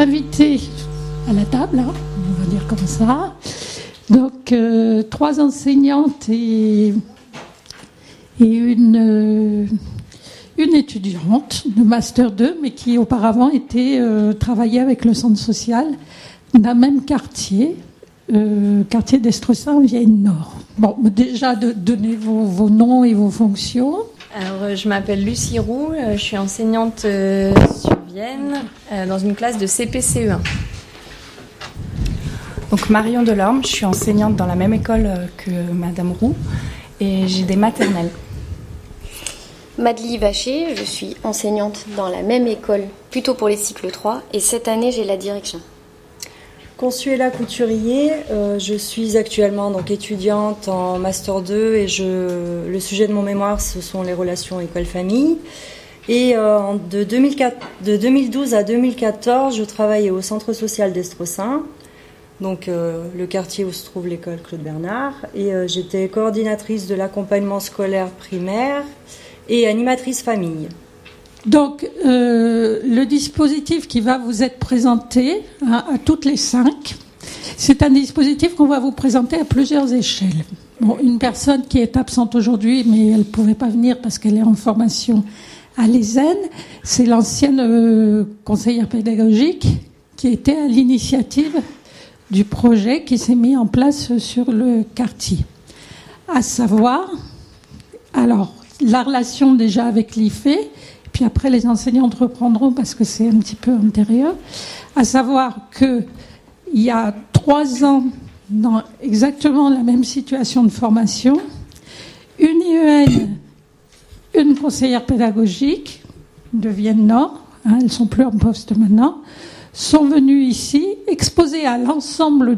invités à la table, hein, on va dire comme ça. Donc, 3 enseignantes et une étudiante de Master 2, mais qui auparavant travaillait avec le centre social d'un même quartier, quartier d'Estresin, Vienne-Nord. Bon, déjà, donnez vos noms et vos fonctions. Alors, je m'appelle Lucie Roux, je suis enseignante sur Vienne, dans une classe de CP-CE1. Donc Marion Delorme, je suis enseignante dans la même école que Madame Roux et j'ai des maternelles. Madeleine Vacher, je suis enseignante dans la même école, plutôt pour les cycles 3, et cette année j'ai la direction. Consuela Couturier, je suis actuellement donc étudiante en Master 2 et le sujet de mon mémoire ce sont les relations école-famille. Et de 2012 à 2014, je travaillais au centre social d'Estresin, donc le quartier où se trouve l'école Claude Bernard, et j'étais coordinatrice de l'accompagnement scolaire primaire et animatrice famille. Donc, le dispositif qui va vous être présenté à toutes les 5, c'est un dispositif qu'on va vous présenter à plusieurs échelles. Bon, une personne qui est absente aujourd'hui, mais elle ne pouvait pas venir parce qu'elle est en formation à l'ESEN, c'est l'ancienne conseillère pédagogique qui était à l'initiative du projet qui s'est mis en place sur le quartier. À savoir, alors, la relation déjà avec l'IFE, puis après les enseignantes reprendront parce que c'est un petit peu antérieur, à savoir qu'il y a 3 ans, dans exactement la même situation de formation, une IEN, une conseillère pédagogique de Vienne-Nord, elles ne sont plus en poste maintenant, sont venues ici exposer à l'ensemble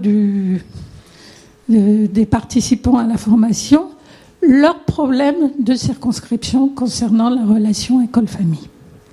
des participants à la formation leurs problèmes de circonscription concernant la relation école-famille.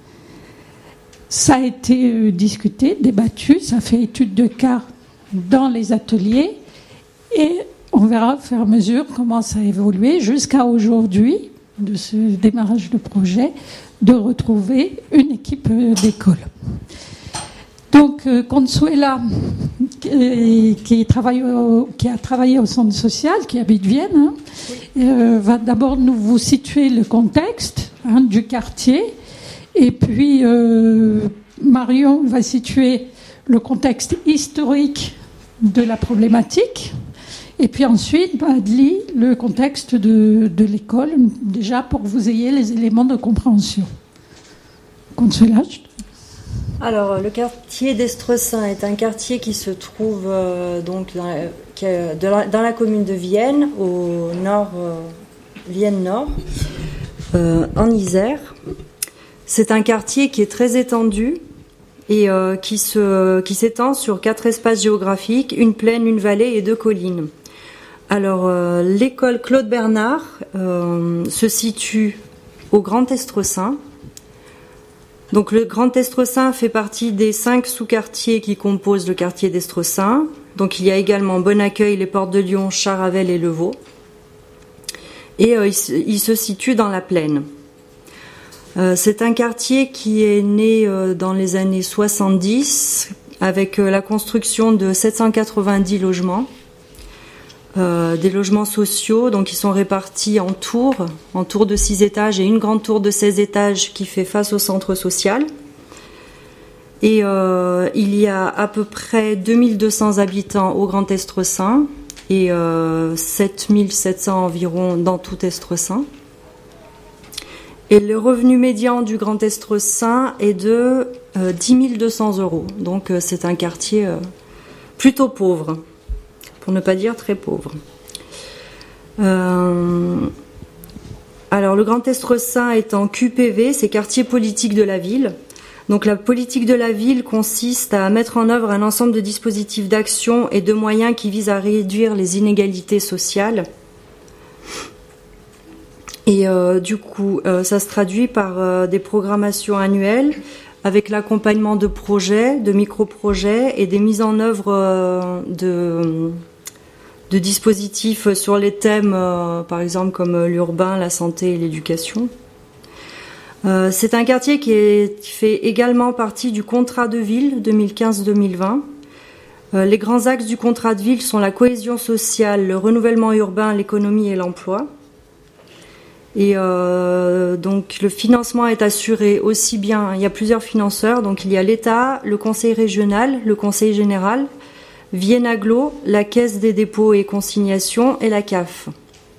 Ça a été discuté, débattu, ça fait étude de cas dans les ateliers et on verra au fur et à mesure comment ça a évolué jusqu'à aujourd'hui, de ce démarrage de projet, de retrouver une équipe d'école. Donc, Consuela, qui a travaillé au centre social, qui habite Vienne, va d'abord vous situer le contexte du quartier. Et puis, Marion va situer le contexte historique de la problématique. Et puis ensuite, Madeleine, le contexte de l'école, déjà pour que vous ayez les éléments de compréhension. Consuela, Alors, le quartier d'Estresin est un quartier qui se trouve donc dans la commune de Vienne, au nord, Vienne-Nord, en Isère. C'est un quartier qui est très étendu et qui s'étend sur 4 espaces géographiques, une plaine, une vallée et 2 collines. Alors, l'école Claude Bernard se situe au Grand Estresin. Donc le Grand Estresin fait partie des 5 sous-quartiers qui composent le quartier d'Estresin. Donc il y a également Bon-Accueil, les Portes de Lyon, Charavel et Le Vau. Et il se situe dans la plaine. C'est un quartier qui est né dans les années 70 avec la construction de 790 logements. Des logements sociaux, donc ils sont répartis en tours de 6 étages et une grande tour de 16 étages qui fait face au centre social. Et il y a à peu près 2200 habitants au Grand Estresin et 7700 environ dans tout Estresin. Et le revenu médian du Grand Estresin est de 10 200 €. Donc c'est un quartier plutôt pauvre, pour ne pas dire très pauvre. Alors le Grand Estresin est en QPV, c'est quartier politique de la ville. Donc la politique de la ville consiste à mettre en œuvre un ensemble de dispositifs d'action et de moyens qui visent à réduire les inégalités sociales. Et du coup, ça se traduit par des programmations annuelles avec l'accompagnement de projets, de micro-projets et des mises en œuvre de dispositifs sur les thèmes, par exemple comme l'urbain, la santé et l'éducation. C'est un quartier qui fait également partie du contrat de ville 2015-2020. Les grands axes du contrat de ville sont la cohésion sociale, le renouvellement urbain, l'économie et l'emploi. Et donc le financement est assuré aussi bien, il y a plusieurs financeurs, donc il y a l'État, le Conseil régional, le Conseil général, Vienne Agglo, la Caisse des dépôts et consignations et la CAF.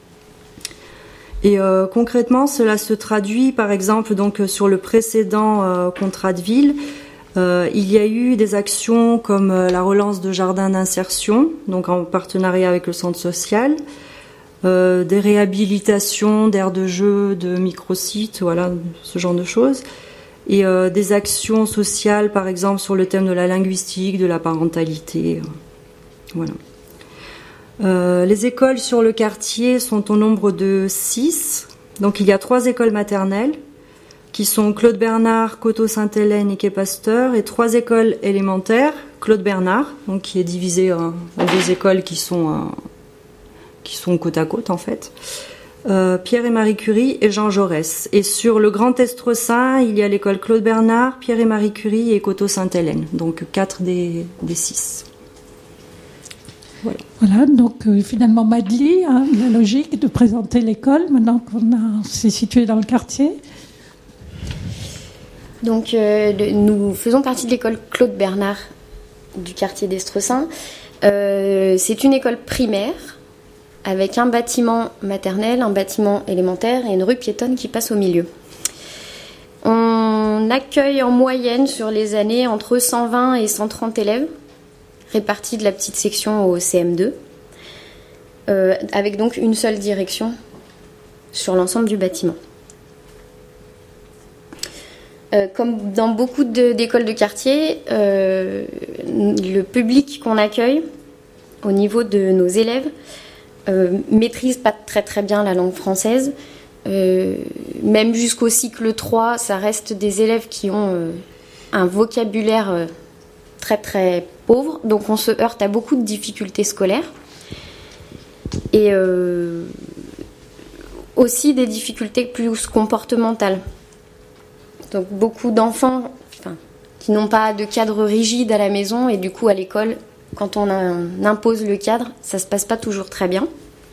Et concrètement, cela se traduit par exemple donc sur le précédent contrat de ville. Il y a eu des actions comme la relance de jardins d'insertion, donc en partenariat avec le centre social, des réhabilitations d'aires de jeu, de microsites, voilà, ce genre de choses, et des actions sociales, par exemple sur le thème de la linguistique, de la parentalité, voilà. Les écoles sur le quartier sont au nombre de 6, donc il y a 3 écoles maternelles, qui sont Claude Bernard, Coteau-Sainte-Hélène et Quai Pasteur, et 3 écoles élémentaires, Claude Bernard, donc qui est divisée en 2 écoles qui sont côte à côte en fait, Pierre et Marie Curie et Jean Jaurès. Et sur le Grand Estresin, il y a l'école Claude Bernard, Pierre et Marie Curie et Coteau-Sainte-Hélène, donc 4 des 6. Voilà, donc finalement Madly, la logique de présenter l'école maintenant s'est situé dans le quartier. Donc nous faisons partie de l'école Claude Bernard du quartier d'Estresin. C'est une école primaire avec un bâtiment maternel, un bâtiment élémentaire et une rue piétonne qui passe au milieu. On accueille en moyenne sur les années entre 120 et 130 élèves, répartis de la petite section au CM2, avec donc une seule direction sur l'ensemble du bâtiment. Comme dans beaucoup d'écoles de quartier, le public qu'on accueille au niveau de nos élèves maîtrise pas très très bien la langue française. Même jusqu'au cycle 3, ça reste des élèves qui ont un vocabulaire très très pauvre, donc on se heurte à beaucoup de difficultés scolaires et aussi des difficultés plus comportementales. Donc beaucoup d'enfants qui n'ont pas de cadre rigide à la maison et du coup à l'école, quand on impose le cadre, ça se passe pas toujours très bien.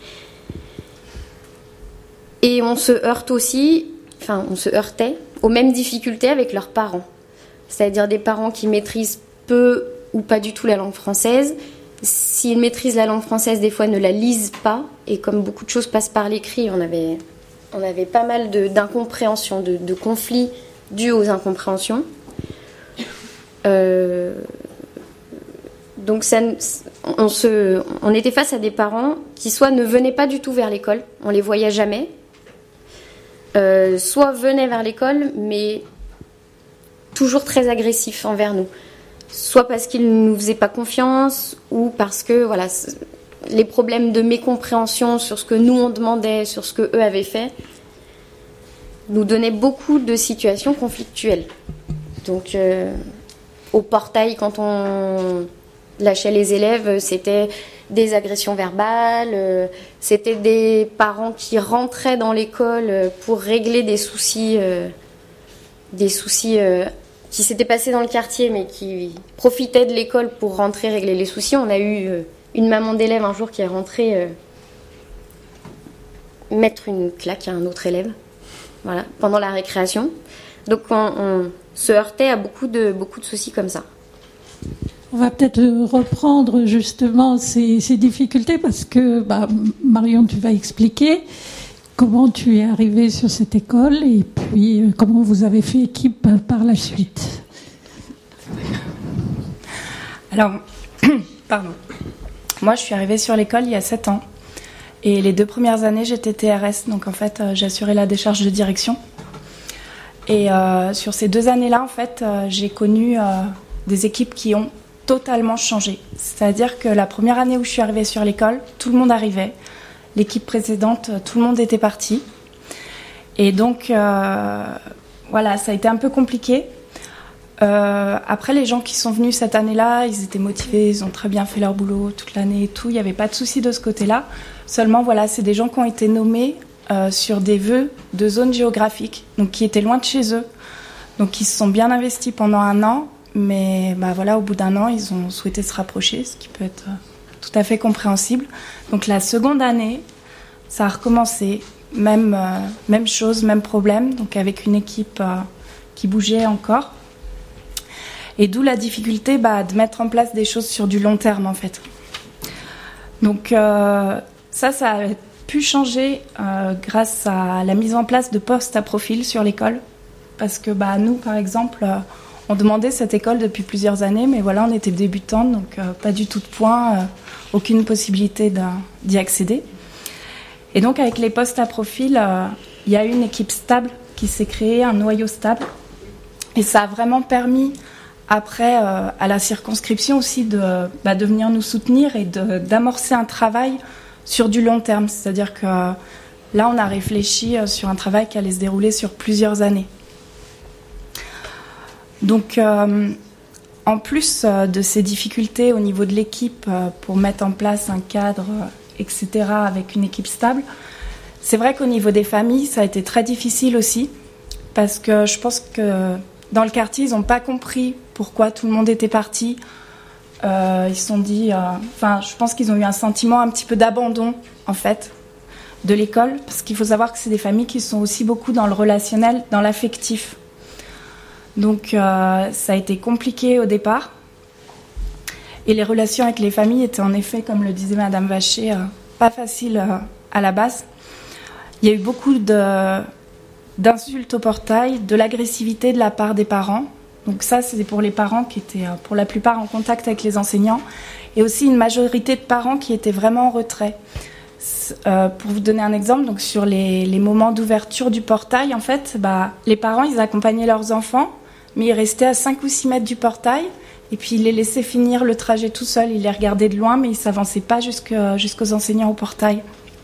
Et on se heurtait aux mêmes difficultés avec leurs parents. C'est-à-dire des parents qui maîtrisent peu ou pas du tout la langue française. S'ils maîtrisent la langue française, des fois ne la lisent pas. Et comme beaucoup de choses passent par l'écrit, on avait pas mal d'incompréhensions, de conflits dus aux incompréhensions. Donc on était face à des parents qui soit ne venaient pas du tout vers l'école, on les voyait jamais, soit venaient vers l'école mais toujours très agressifs envers nous, soit parce qu'ils ne nous faisaient pas confiance ou parce que voilà, les problèmes de mécompréhension sur ce que nous on demandait, sur ce que eux avaient fait, nous donnaient beaucoup de situations conflictuelles. Donc au portail, quand on lâchait les élèves, c'était des agressions verbales, c'était des parents qui rentraient dans l'école pour régler des soucis qui s'étaient passés dans le quartier, mais qui profitaient de l'école pour rentrer régler les soucis. On a eu une maman d'élève un jour qui est rentrée mettre une claque à un autre élève, voilà, pendant la récréation. Donc on se heurtait à beaucoup de soucis comme ça. On va peut-être reprendre justement ces difficultés parce que Marion, tu vas expliquer comment tu es arrivée sur cette école et puis comment vous avez fait équipe par la suite. Alors, pardon. Moi, je suis arrivée sur l'école il y a 7 ans. Et les 2 premières années, j'étais TRS. Donc, en fait, j'assurais la décharge de direction. Et sur ces 2 années-là, en fait, j'ai connu des équipes qui ont totalement changé. C'est-à-dire que la première année où je suis arrivée sur l'école, tout le monde arrivait. L'équipe précédente, tout le monde était parti. Et donc, voilà, ça a été un peu compliqué. Après, les gens qui sont venus cette année-là, ils étaient motivés, ils ont très bien fait leur boulot toute l'année et tout. Il n'y avait pas de souci de ce côté-là. Seulement, voilà, c'est des gens qui ont été nommés sur des vœux de zones géographiques, donc qui étaient loin de chez eux. Donc ils se sont bien investis pendant 1 an, mais au bout d'1 an, ils ont souhaité se rapprocher, ce qui peut être tout à fait compréhensible. Donc la seconde année, ça a recommencé, même chose, même problème, donc avec une équipe qui bougeait encore. Et d'où la difficulté de mettre en place des choses sur du long terme, en fait. Donc ça a pu changer grâce à la mise en place de postes à profil sur l'école. Parce que nous, par exemple, on demandait cette école depuis plusieurs années, mais voilà, on était débutantes, donc pas du tout de points, aucune possibilité d'y accéder. Et donc avec les postes à profil, il y a eu une équipe stable qui s'est créée, un noyau stable. Et ça a vraiment permis, après, à la circonscription aussi, de venir nous soutenir et d'amorcer un travail sur du long terme. C'est-à-dire que là, on a réfléchi sur un travail qui allait se dérouler sur plusieurs années. Donc, en plus de ces difficultés au niveau de l'équipe pour mettre en place un cadre, etc., avec une équipe stable, c'est vrai qu'au niveau des familles, ça a été très difficile aussi, parce que je pense que dans le quartier, ils n'ont pas compris pourquoi tout le monde était parti. Ils se sont dit... je pense qu'ils ont eu un sentiment un petit peu d'abandon, en fait, de l'école, parce qu'il faut savoir que c'est des familles qui sont aussi beaucoup dans le relationnel, dans l'affectif. Donc, ça a été compliqué au départ. Et les relations avec les familles étaient en effet, comme le disait Madame Vacher, pas faciles à la base. Il y a eu beaucoup d'insultes au portail, de l'agressivité de la part des parents. Donc ça, c'est pour les parents qui étaient pour la plupart en contact avec les enseignants. Et aussi une majorité de parents qui étaient vraiment en retrait. Pour vous donner un exemple, donc sur les moments d'ouverture du portail, en fait, les parents, ils accompagnaient leurs enfants, mais ils restaient à 5 ou 6 mètres du portail. Et puis, ils les laissaient finir le trajet tout seuls. Ils les regardaient de loin, mais ils ne s'avançaient pas jusqu'aux enseignants au portail.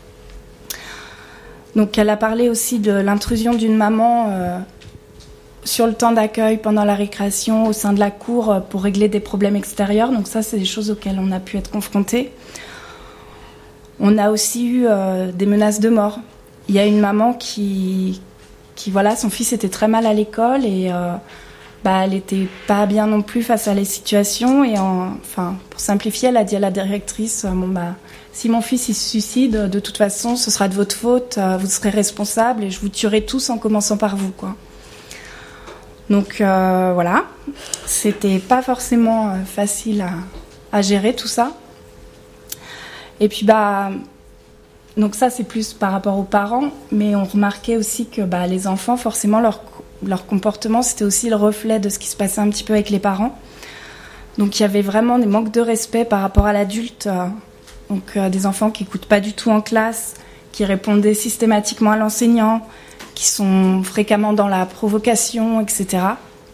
Donc, elle a parlé aussi de l'intrusion d'une maman sur le temps d'accueil pendant la récréation au sein de la cour pour régler des problèmes extérieurs. Donc ça, c'est des choses auxquelles on a pu être confrontés. On a aussi eu des menaces de mort. Il y a une maman qui son fils était très mal à l'école et elle n'était pas bien non plus face à les situations. Et pour simplifier, elle a dit à la directrice, si mon fils il se suicide, de toute façon, ce sera de votre faute, vous serez responsable et je vous tuerai tous en commençant par vous, quoi. Donc voilà, c'était pas forcément facile à gérer tout ça. Et puis donc ça c'est plus par rapport aux parents, mais on remarquait aussi que les enfants, forcément leur comportement c'était aussi le reflet de ce qui se passait un petit peu avec les parents. Donc il y avait vraiment des manques de respect par rapport à l'adulte, donc des enfants qui n'écoutent pas du tout en classe, qui répondaient systématiquement à l'enseignant, qui sont fréquemment dans la provocation, etc.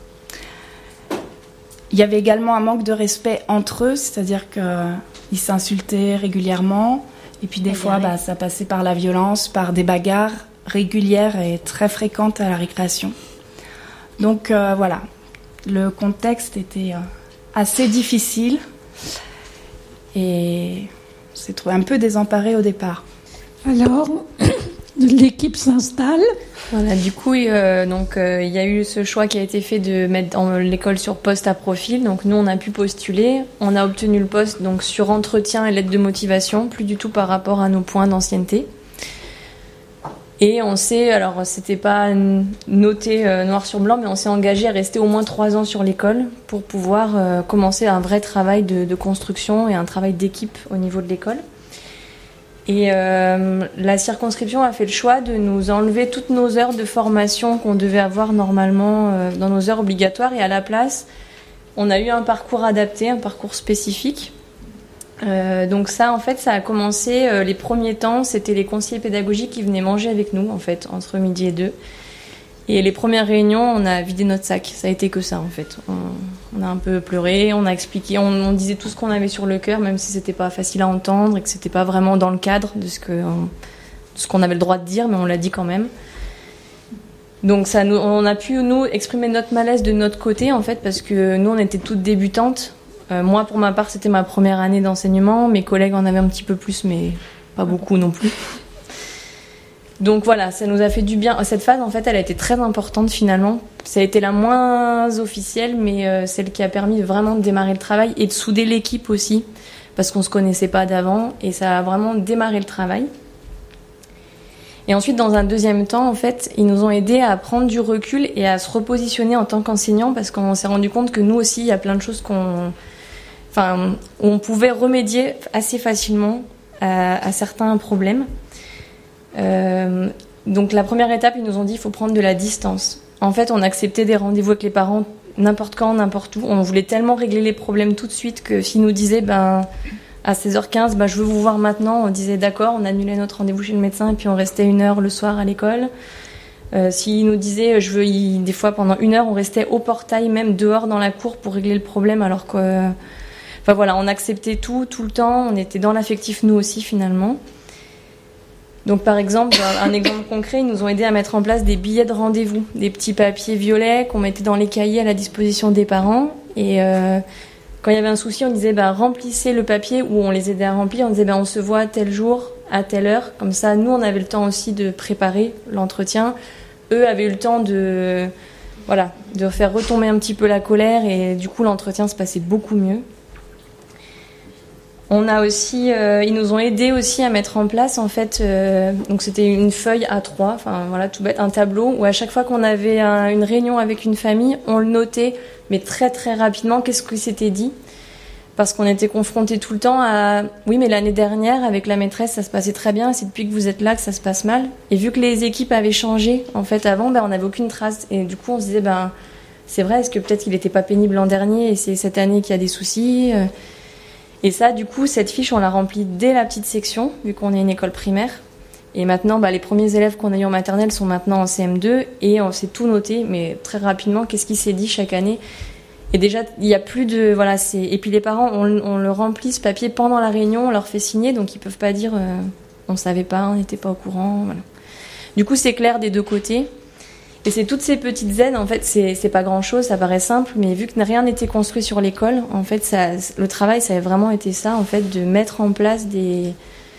Il y avait également un manque de respect entre eux, c'est-à-dire qu'ils s'insultaient régulièrement, et puis des fois ça passait par la violence, par des bagarres régulières et très fréquentes à la récréation. Donc voilà, le contexte était assez difficile et on s'est trouvé un peu désemparé au départ. Alors, l'équipe s'installe. Voilà, du coup, il y a eu ce choix qui a été fait de mettre l'école sur poste à profil. Donc nous, on a pu postuler. On a obtenu le poste donc sur entretien et lettre de motivation, plus du tout par rapport à nos points d'ancienneté. Et on s'est, alors c'était pas noté noir sur blanc, mais on s'est engagé à rester au moins 3 ans sur l'école pour pouvoir commencer un vrai travail de construction et un travail d'équipe au niveau de l'école. Et la circonscription a fait le choix de nous enlever toutes nos heures de formation qu'on devait avoir normalement dans nos heures obligatoires. Et à la place, on a eu un parcours adapté, un parcours spécifique. Donc ça, en fait, ça a commencé les premiers temps. C'était les conseillers pédagogiques qui venaient manger avec nous, en fait, entre midi et 2. Et les premières réunions, on a vidé notre sac. Ça a été que ça, en fait. On a un peu pleuré, on a expliqué, on disait tout ce qu'on avait sur le cœur, même si c'était pas facile à entendre et que c'était pas vraiment dans le cadre de ce qu'on avait le droit de dire, mais on l'a dit quand même. Donc on a pu, nous, exprimer notre malaise de notre côté, en fait, parce que nous, on était toutes débutantes. Moi, pour ma part, c'était ma première année d'enseignement. Mes collègues en avaient un petit peu plus, mais pas beaucoup non plus. Donc voilà, ça nous a fait du bien. Cette phase, en fait, elle a été très importante finalement. Ça a été la moins officielle, mais celle qui a permis vraiment de démarrer le travail et de souder l'équipe aussi, parce qu'on se connaissait pas d'avant, et ça a vraiment démarré le travail. Et ensuite, dans un deuxième temps, en fait, ils nous ont aidés à prendre du recul et à se repositionner en tant qu'enseignants, parce qu'on s'est rendu compte que nous aussi, il y a plein de choses où on pouvait remédier assez facilement à certains problèmes. Donc la première étape, ils nous ont dit il faut prendre de la distance. En fait, on acceptait des rendez-vous avec les parents n'importe quand, n'importe où. On voulait tellement régler les problèmes tout de suite que s'ils nous disaient à 16h15, je veux vous voir maintenant, on disait d'accord, on annulait notre rendez-vous chez le médecin et puis on restait 1 heure le soir à l'école. S'ils nous disaient des fois pendant 1 heure, on restait au portail, même dehors dans la cour pour régler le problème, alors que on acceptait tout le temps, on était dans l'affectif nous aussi finalement. Donc par exemple, un exemple concret, ils nous ont aidés à mettre en place des billets de rendez-vous, des petits papiers violets qu'on mettait dans les cahiers à la disposition des parents. Et quand il y avait un souci, on disait remplissez le papier, ou on les aidait à remplir. On disait on se voit tel jour, à telle heure. Comme ça, nous, on avait le temps aussi de préparer l'entretien. Eux avaient eu le temps de faire retomber un petit peu la colère, et du coup, l'entretien se passait beaucoup mieux. On a aussi, ils nous ont aidés aussi à mettre en place, en fait, donc c'était une feuille A3, tout bête, un tableau où à chaque fois qu'on avait une réunion avec une famille, on le notait, mais très très rapidement, qu'est-ce que c'était dit, parce qu'on était confrontés tout le temps à, oui, mais l'année dernière avec la maîtresse ça se passait très bien, c'est depuis que vous êtes là que ça se passe mal. Et vu que les équipes avaient changé, en fait, avant, on n'avait aucune trace, et du coup on se disait, c'est vrai, est-ce que peut-être qu'il n'était pas pénible l'an dernier et c'est cette année qu'il y a des soucis. Et ça, du coup, cette fiche, on l'a remplie dès la petite section, vu qu'on est une école primaire. Et maintenant, les premiers élèves qu'on a eu en maternelle sont maintenant en CM2, et on s'est tout noté, mais très rapidement, qu'est-ce qui s'est dit chaque année. Et déjà, il n'y a plus de... Et puis les parents, on le remplit, ce papier, pendant la réunion, on leur fait signer, donc ils ne peuvent pas dire on ne savait pas, on n'était pas au courant. Voilà. Du coup, c'est clair des deux côtés. Et c'est toutes ces petites aides, en fait, c'est pas grand-chose, ça paraît simple, mais vu que rien n'était construit sur l'école, en fait, le travail, ça a vraiment été ça, en fait, de mettre en place des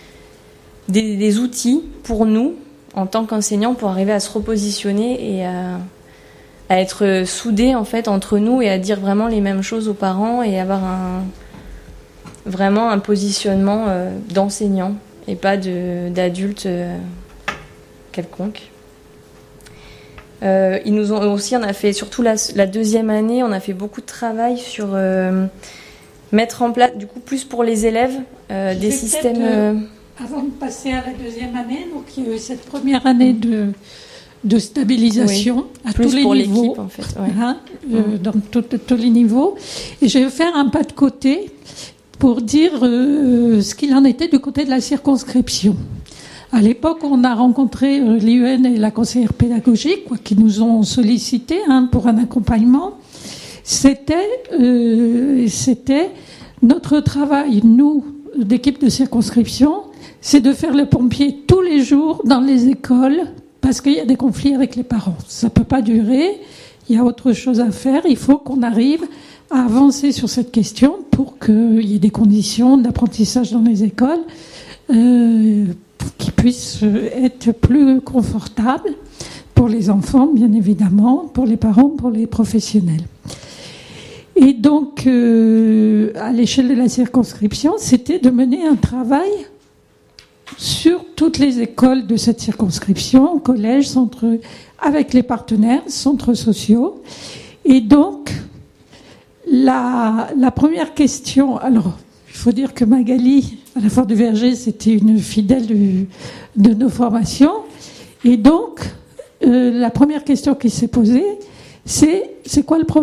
outils pour nous, en tant qu'enseignants, pour arriver à se repositionner et à être soudés, en fait, entre nous, et à dire vraiment les mêmes choses aux parents, et avoir vraiment un positionnement d'enseignant, et pas d'adulte quelconque. Ils nous ont aussi, on a fait surtout la deuxième année, on a fait beaucoup de travail sur mettre en place, du coup, plus pour les élèves, des systèmes. Avant de passer à la deuxième année, donc il y a eu cette première année de stabilisation à tous les niveaux, en fait, ouais. Dans tous les niveaux. Et je vais faire un pas de côté pour dire ce qu'il en était du côté de la circonscription. À l'époque, on a rencontré l'IEN et la conseillère pédagogique qui nous ont sollicité pour un accompagnement. C'était notre travail, nous, d'équipe de circonscription, c'est de faire le pompier tous les jours dans les écoles parce qu'il y a des conflits avec les parents. Ça ne peut pas durer, il y a autre chose à faire, il faut qu'on arrive à avancer sur cette question pour qu'il y ait des conditions d'apprentissage dans les écoles qui puissent être plus confortables pour les enfants, bien évidemment, pour les parents, pour les professionnels. Et donc, à l'échelle de la circonscription, c'était de mener un travail sur toutes les écoles de cette circonscription, collèges, centres, avec les partenaires, centres sociaux. Et donc, la première question... Alors, il faut dire que Magali, à la Foire du Verger, c'était une fidèle de nos formations. Et donc, la première question qui s'est posée, c'est quoi le problème ?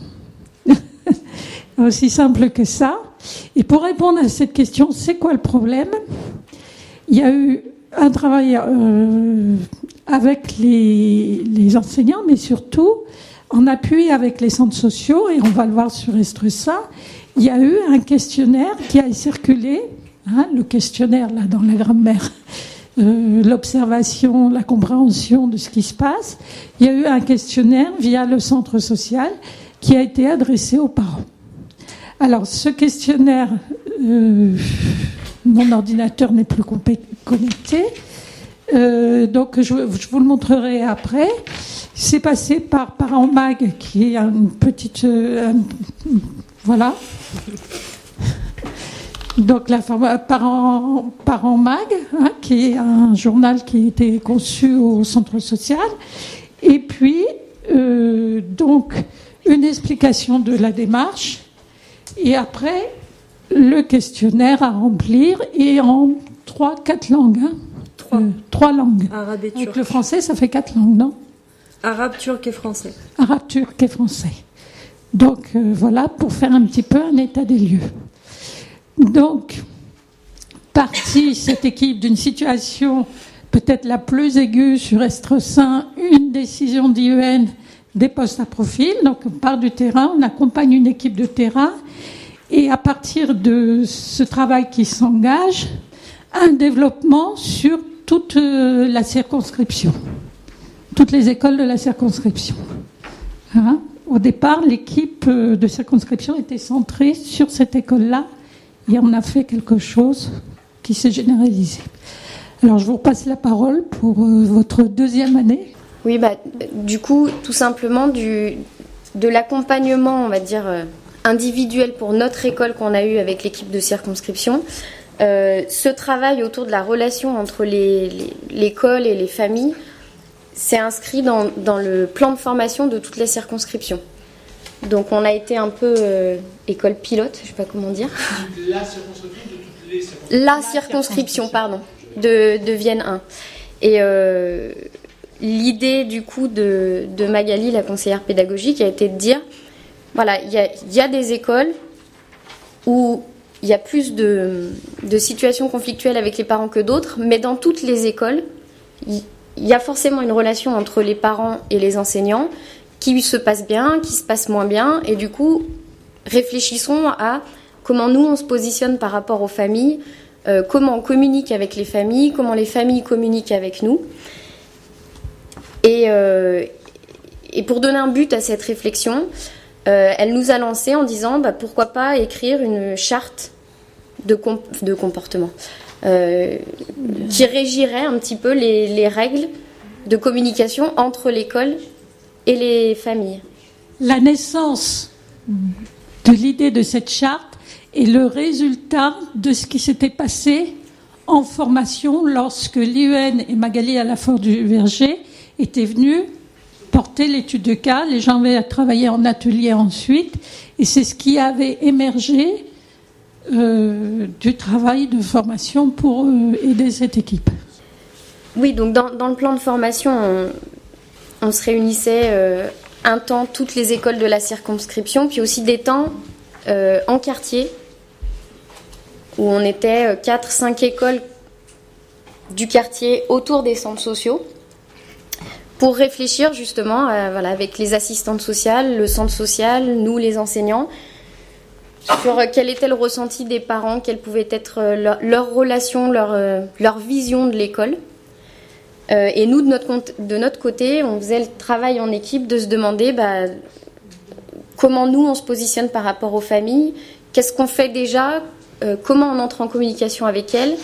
Aussi simple que ça. Et pour répondre à cette question, c'est quoi le problème ? Il y a eu un travail avec les enseignants, mais surtout en appui avec les centres sociaux, et on va le voir sur Estressa. Il y a eu un questionnaire qui a circulé, le questionnaire là dans la grammaire, l'observation, la compréhension de ce qui se passe. Il y a eu un questionnaire via le centre social qui a été adressé aux parents. Alors ce questionnaire, mon ordinateur n'est plus connecté, Donc je vous le montrerai après. C'est passé par Parents Mag, qui est une petite... voilà. Donc Parents Mag, qui est un journal qui a été conçu au centre social. Et puis, donc, une explication de la démarche. Et après, le questionnaire à remplir, et en 3-4 langues. 3 langues. Arabe et turc. Avec le français, ça fait 4 langues, non? Arabe, turc et français. Arabe, turc et français. Donc, voilà, pour faire un petit peu un état des lieux. Donc, partie cette équipe d'une situation peut-être la plus aiguë sur Estresin, une décision d'IEN des postes à profil. Donc, on part du terrain, on accompagne une équipe de terrain. Et à partir de ce travail qui s'engage, un développement sur toute la circonscription, toutes les écoles de la circonscription. Au départ, l'équipe de circonscription était centrée sur cette école-là et on a fait quelque chose qui s'est généralisé. Alors, je vous repasse la parole pour votre deuxième année. Oui, du coup, tout simplement de l'accompagnement, on va dire, individuel pour notre école qu'on a eu avec l'équipe de circonscription. Ce travail autour de la relation entre l'école et les familles s'est inscrit dans le plan de formation de toutes les circonscriptions. Donc on a été un peu école pilote, je ne sais pas comment dire. La circonscription de toutes les circonscriptions. La circonscription, pardon, de Vienne 1. Et l'idée du coup de Magali, la conseillère pédagogique, a été de dire, voilà, il y a des écoles où il y a plus de situations conflictuelles avec les parents que d'autres, mais dans toutes les écoles, il y a forcément une relation entre les parents et les enseignants qui se passe bien, qui se passe moins bien, et du coup, réfléchissons à comment nous, on se positionne par rapport aux familles, comment on communique avec les familles, comment les familles communiquent avec nous. Et pour donner un but à cette réflexion, elle nous a lancé en disant pourquoi pas écrire une charte de comportement qui régirait un petit peu les règles de communication entre l'école et les familles. La naissance de l'idée de cette charte est le résultat de ce qui s'était passé en formation lorsque l'IEN et Magali Alafort du Verger étaient venus porter l'étude de cas. Les gens avaient travaillé en atelier ensuite, et c'est ce qui avait émergé du travail de formation pour aider cette équipe. Oui, donc dans le plan de formation, on se réunissait un temps toutes les écoles de la circonscription, puis aussi des temps en quartier, où on était 4-5 écoles du quartier autour des centres sociaux, pour réfléchir justement avec les assistantes sociales, le centre social, nous les enseignants, sur quel était le ressenti des parents, quelle pouvait être leur relation, leur vision de l'école. Et nous, de notre côté, on faisait le travail en équipe de se demander comment nous, on se positionne par rapport aux familles, qu'est-ce qu'on fait déjà, comment on entre en communication avec elles,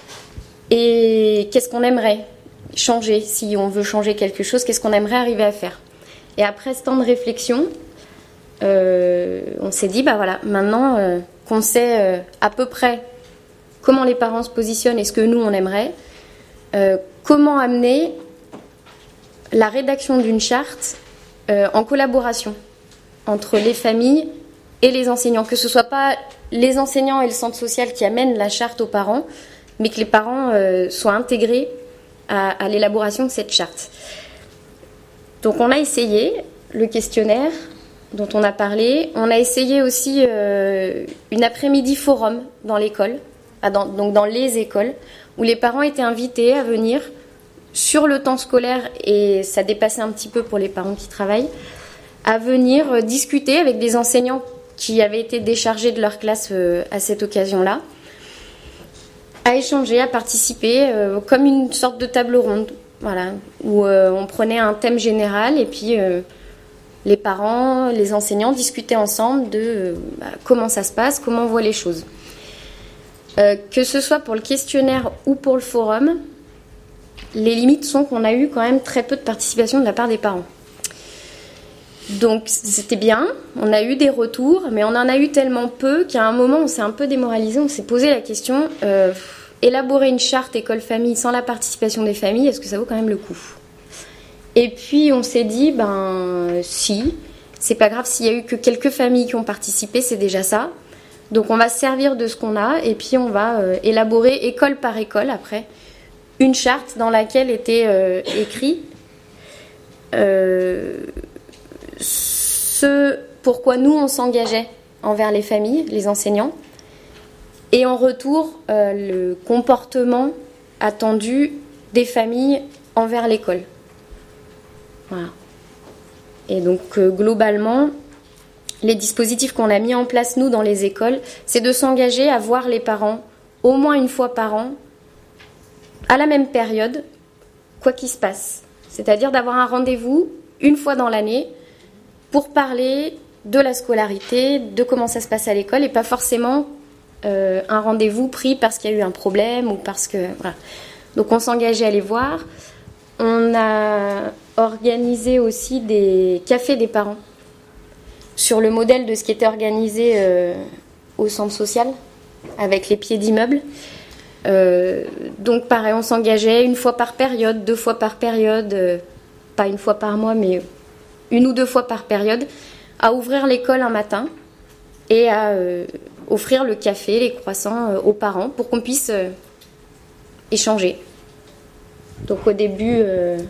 et qu'est-ce qu'on aimerait changer, si on veut changer quelque chose, qu'est-ce qu'on aimerait arriver à faire. Et après ce temps de réflexion, on s'est dit, maintenant qu'on sait à peu près comment les parents se positionnent et ce que nous, on aimerait, comment amener la rédaction d'une charte en collaboration entre les familles et les enseignants, que ce ne soit pas les enseignants et le centre social qui amènent la charte aux parents, mais que les parents soient intégrés à l'élaboration de cette charte. Donc on a essayé le questionnaire dont on a parlé, on a essayé aussi une après-midi forum dans l'école, donc dans les écoles, où les parents étaient invités à venir sur le temps scolaire, et ça dépassait un petit peu pour les parents qui travaillent, à venir discuter avec des enseignants qui avaient été déchargés de leur classe à cette occasion-là, à échanger, à participer, comme une sorte de table ronde, où on prenait un thème général, et puis les parents, les enseignants discutaient ensemble de comment ça se passe, comment on voit les choses. Que ce soit pour le questionnaire ou pour le forum, les limites sont qu'on a eu quand même très peu de participation de la part des parents. Donc c'était bien, on a eu des retours, mais on en a eu tellement peu qu'à un moment on s'est un peu démoralisé, on s'est posé la question, élaborer une charte école-famille sans la participation des familles, est-ce que ça vaut quand même le coup ? Et puis on s'est dit, si, c'est pas grave s'il y a eu que quelques familles qui ont participé, c'est déjà ça. Donc on va se servir de ce qu'on a et puis on va élaborer école par école après une charte dans laquelle était écrit ce pourquoi nous on s'engageait envers les familles, les enseignants, et en retour le comportement attendu des familles envers l'école. Voilà. Et donc globalement, les dispositifs qu'on a mis en place nous dans les écoles, c'est de s'engager à voir les parents au moins une fois par an, à la même période, quoi qu'il se passe. C'est-à-dire d'avoir un rendez-vous une fois dans l'année pour parler de la scolarité, de comment ça se passe à l'école, et pas forcément un rendez-vous pris parce qu'il y a eu un problème ou parce que... Voilà. Donc on s'engageait à les voir. On a organisé aussi des cafés des parents sur le modèle de ce qui était organisé au centre social avec les pieds d'immeuble. Donc pareil, on s'engageait une fois par période, 2 fois par période, pas une fois par mois, mais 1 ou 2 fois par période, à ouvrir l'école un matin et à offrir le café, les croissants aux parents pour qu'on puisse échanger. Donc au début,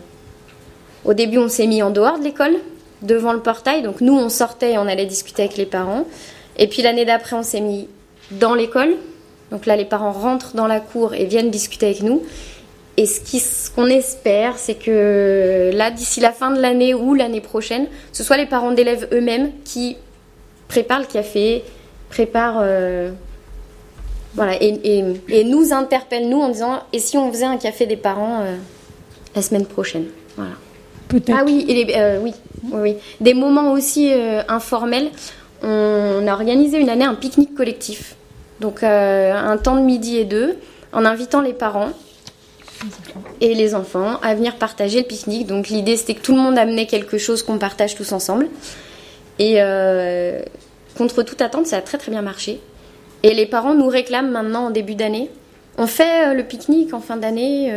on s'est mis en dehors de l'école, devant le portail. Donc nous, on sortait et on allait discuter avec les parents. Et puis l'année d'après, on s'est mis dans l'école. Donc là, les parents rentrent dans la cour et viennent discuter avec nous. Et ce qu'on espère, c'est que là, d'ici la fin de l'année ou l'année prochaine, ce soit les parents d'élèves eux-mêmes qui préparent le café, préparent... voilà, et nous interpellent, nous, en disant « Et si on faisait un café des parents la semaine prochaine ?» Voilà. Peut-être. Ah oui, oui. Des moments aussi informels. On a organisé une année un pique-nique collectif. Donc un temps de midi et 2, en invitant les parents et les enfants à venir partager le pique-nique. Donc l'idée, c'était que tout le monde amenait quelque chose qu'on partage tous ensemble. Et contre toute attente, ça a très très bien marché. Et les parents nous réclament maintenant en début d'année. On fait le pique-nique en fin d'année.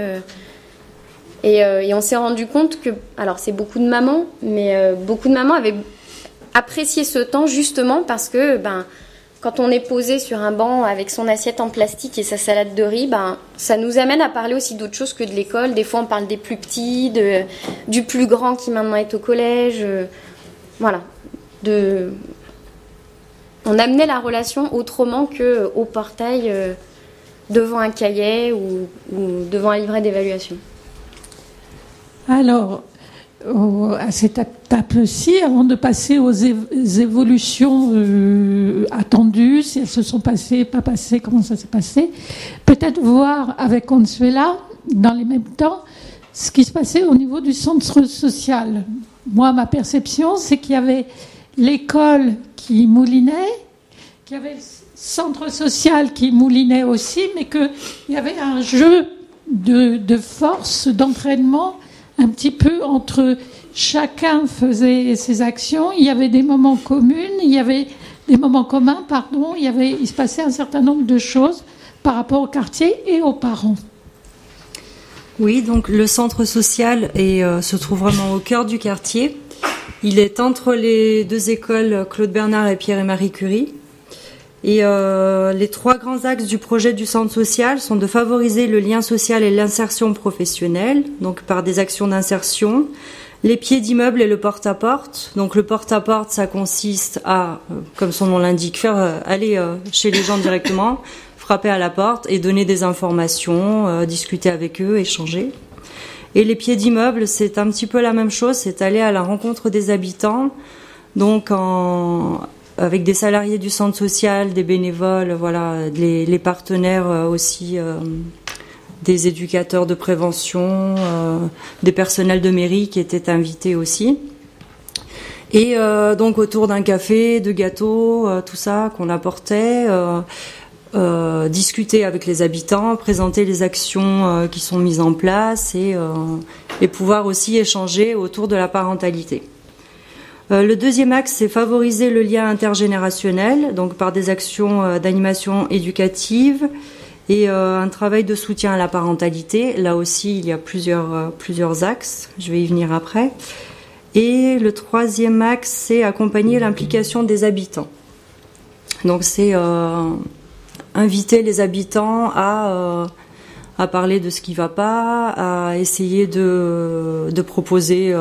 Et on s'est rendu compte que, alors c'est beaucoup de mamans, mais beaucoup de mamans avaient apprécié ce temps justement parce que quand on est posé sur un banc avec son assiette en plastique et sa salade de riz, ça nous amène à parler aussi d'autre chose que de l'école. Des fois on parle des plus petits, du plus grand qui maintenant est au collège. Voilà. On amenait la relation autrement qu'au portail devant un cahier ou devant un livret d'évaluation. Alors, à cette étape-ci, avant de passer aux évolutions attendues, si elles se sont passées, pas passées, comment ça s'est passé, peut-être voir avec Consuela, dans les mêmes temps, ce qui se passait au niveau du centre social. Moi, ma perception, c'est qu'il y avait l'école qui moulinait, qu'il y avait le centre social qui moulinait aussi, mais qu'il y avait un jeu de force, d'entraînement, un petit peu entre chacun faisait ses actions, il y avait des moments communs, il y avait des moments communs, il se passait un certain nombre de choses par rapport au quartier et aux parents. Oui, donc le centre social se trouve vraiment au cœur du quartier. Il est entre les 2 écoles Claude Bernard et Pierre et Marie Curie. Et les 3 grands axes du projet du centre social sont de favoriser le lien social et l'insertion professionnelle, donc par des actions d'insertion, les pieds d'immeuble et le porte-à-porte. Donc le porte-à-porte, ça consiste à, comme son nom l'indique, aller chez les gens directement, frapper à la porte et donner des informations, discuter avec eux, échanger. Et les pieds d'immeuble, c'est un petit peu la même chose, c'est aller à la rencontre des habitants, donc avec des salariés du centre social, des bénévoles, voilà, les partenaires aussi, des éducateurs de prévention, des personnels de mairie qui étaient invités aussi. Et donc autour d'un café, de gâteaux, tout ça qu'on apportait, discuter avec les habitants, présenter les actions qui sont mises en place et pouvoir aussi échanger autour de la parentalité. Le deuxième axe, c'est favoriser le lien intergénérationnel, donc par des actions d'animation éducative et un travail de soutien à la parentalité. Là aussi, il y a plusieurs axes, je vais y venir après. Et le troisième axe, c'est accompagner l'implication des habitants. Donc c'est inviter les habitants à parler de ce qui va pas, à essayer de proposer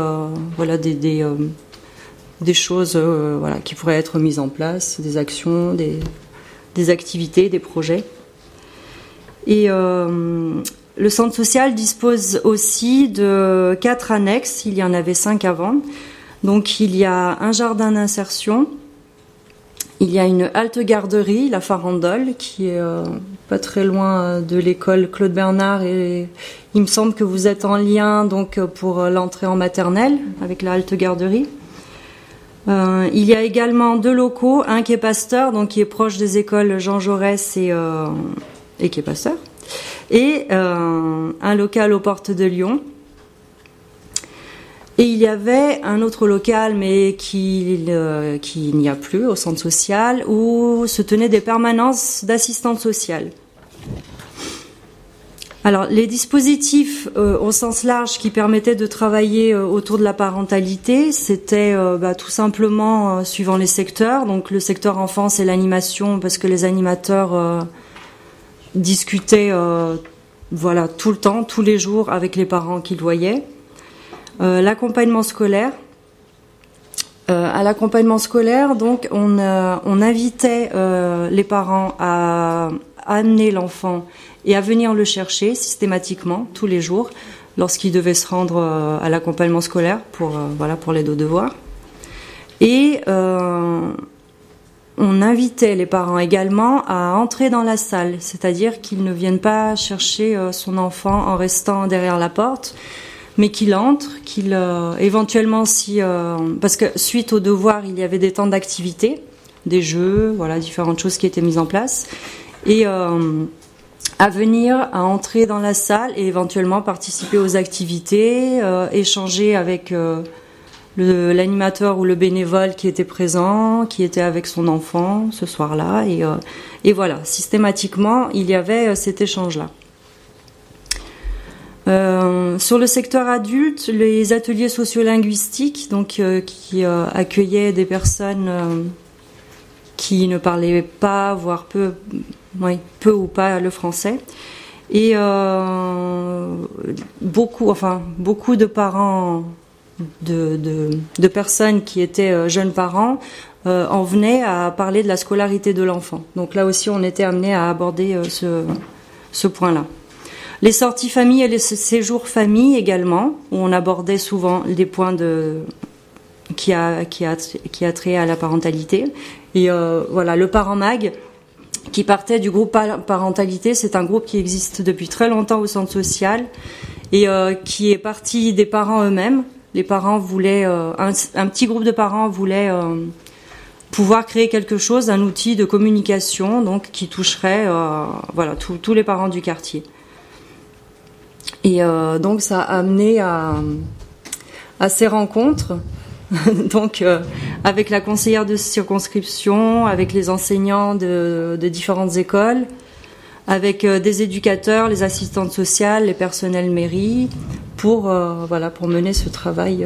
des choses qui pourraient être mises en place, des actions, des activités, des projets. Et le centre social dispose aussi de 4 annexes, il y en avait 5 avant. Donc il y a un jardin d'insertion, il y a une halte garderie, la Farandole, qui est pas très loin de l'école Claude Bernard, et il me semble que vous êtes en lien donc pour l'entrée en maternelle avec la halte garderie. Il y a également 2 locaux, un qui est Pasteur, donc qui est proche des écoles Jean Jaurès et qui est Pasteur, et un local aux portes de Lyon. Et il y avait un autre local, mais qui n'y a plus, au centre social, où se tenaient des permanences d'assistantes sociales. Alors, les dispositifs au sens large qui permettaient de travailler autour de la parentalité, c'était tout simplement suivant les secteurs. Donc, le secteur enfance et l'animation, parce que les animateurs discutaient tout le temps, tous les jours, avec les parents qu'ils voyaient. L'accompagnement scolaire. À l'accompagnement scolaire, donc, on invitait les parents à amener l'enfant et à venir le chercher systématiquement tous les jours lorsqu'il devait se rendre à l'accompagnement scolaire pour les devoirs. Et on invitait les parents également à entrer dans la salle, c'est-à-dire qu'ils ne viennent pas chercher son enfant en restant derrière la porte, mais qu'il entre, qu'il éventuellement parce que suite aux devoirs, il y avait des temps d'activité, des jeux, différentes choses qui étaient mises en place, et à venir, à entrer dans la salle et éventuellement participer aux activités, échanger avec l'animateur ou le bénévole qui était présent, qui était avec son enfant ce soir-là, et voilà, systématiquement, il y avait cet échange-là. Sur le secteur adulte, les ateliers sociolinguistiques, donc qui accueillaient des personnes qui ne parlaient pas, voire peu ou pas le français, et beaucoup de parents, de personnes qui étaient jeunes parents en venaient à parler de la scolarité de l'enfant. Donc là aussi, on était amené à aborder ce point-là. Les sorties famille et les séjours famille également, où on abordait souvent des points qui a trait à la parentalité. Et le Parent Mag, qui partait du groupe Parentalité, c'est un groupe qui existe depuis très longtemps au centre social et qui est parti des parents eux-mêmes. Les parents voulaient, un petit groupe de parents voulait pouvoir créer quelque chose, un outil de communication, donc qui toucherait tous les parents du quartier. Et donc ça a amené à ces rencontres, donc avec la conseillère de circonscription, avec les enseignants de différentes écoles, avec des éducateurs, les assistantes sociales, les personnels mairie, pour mener ce travail.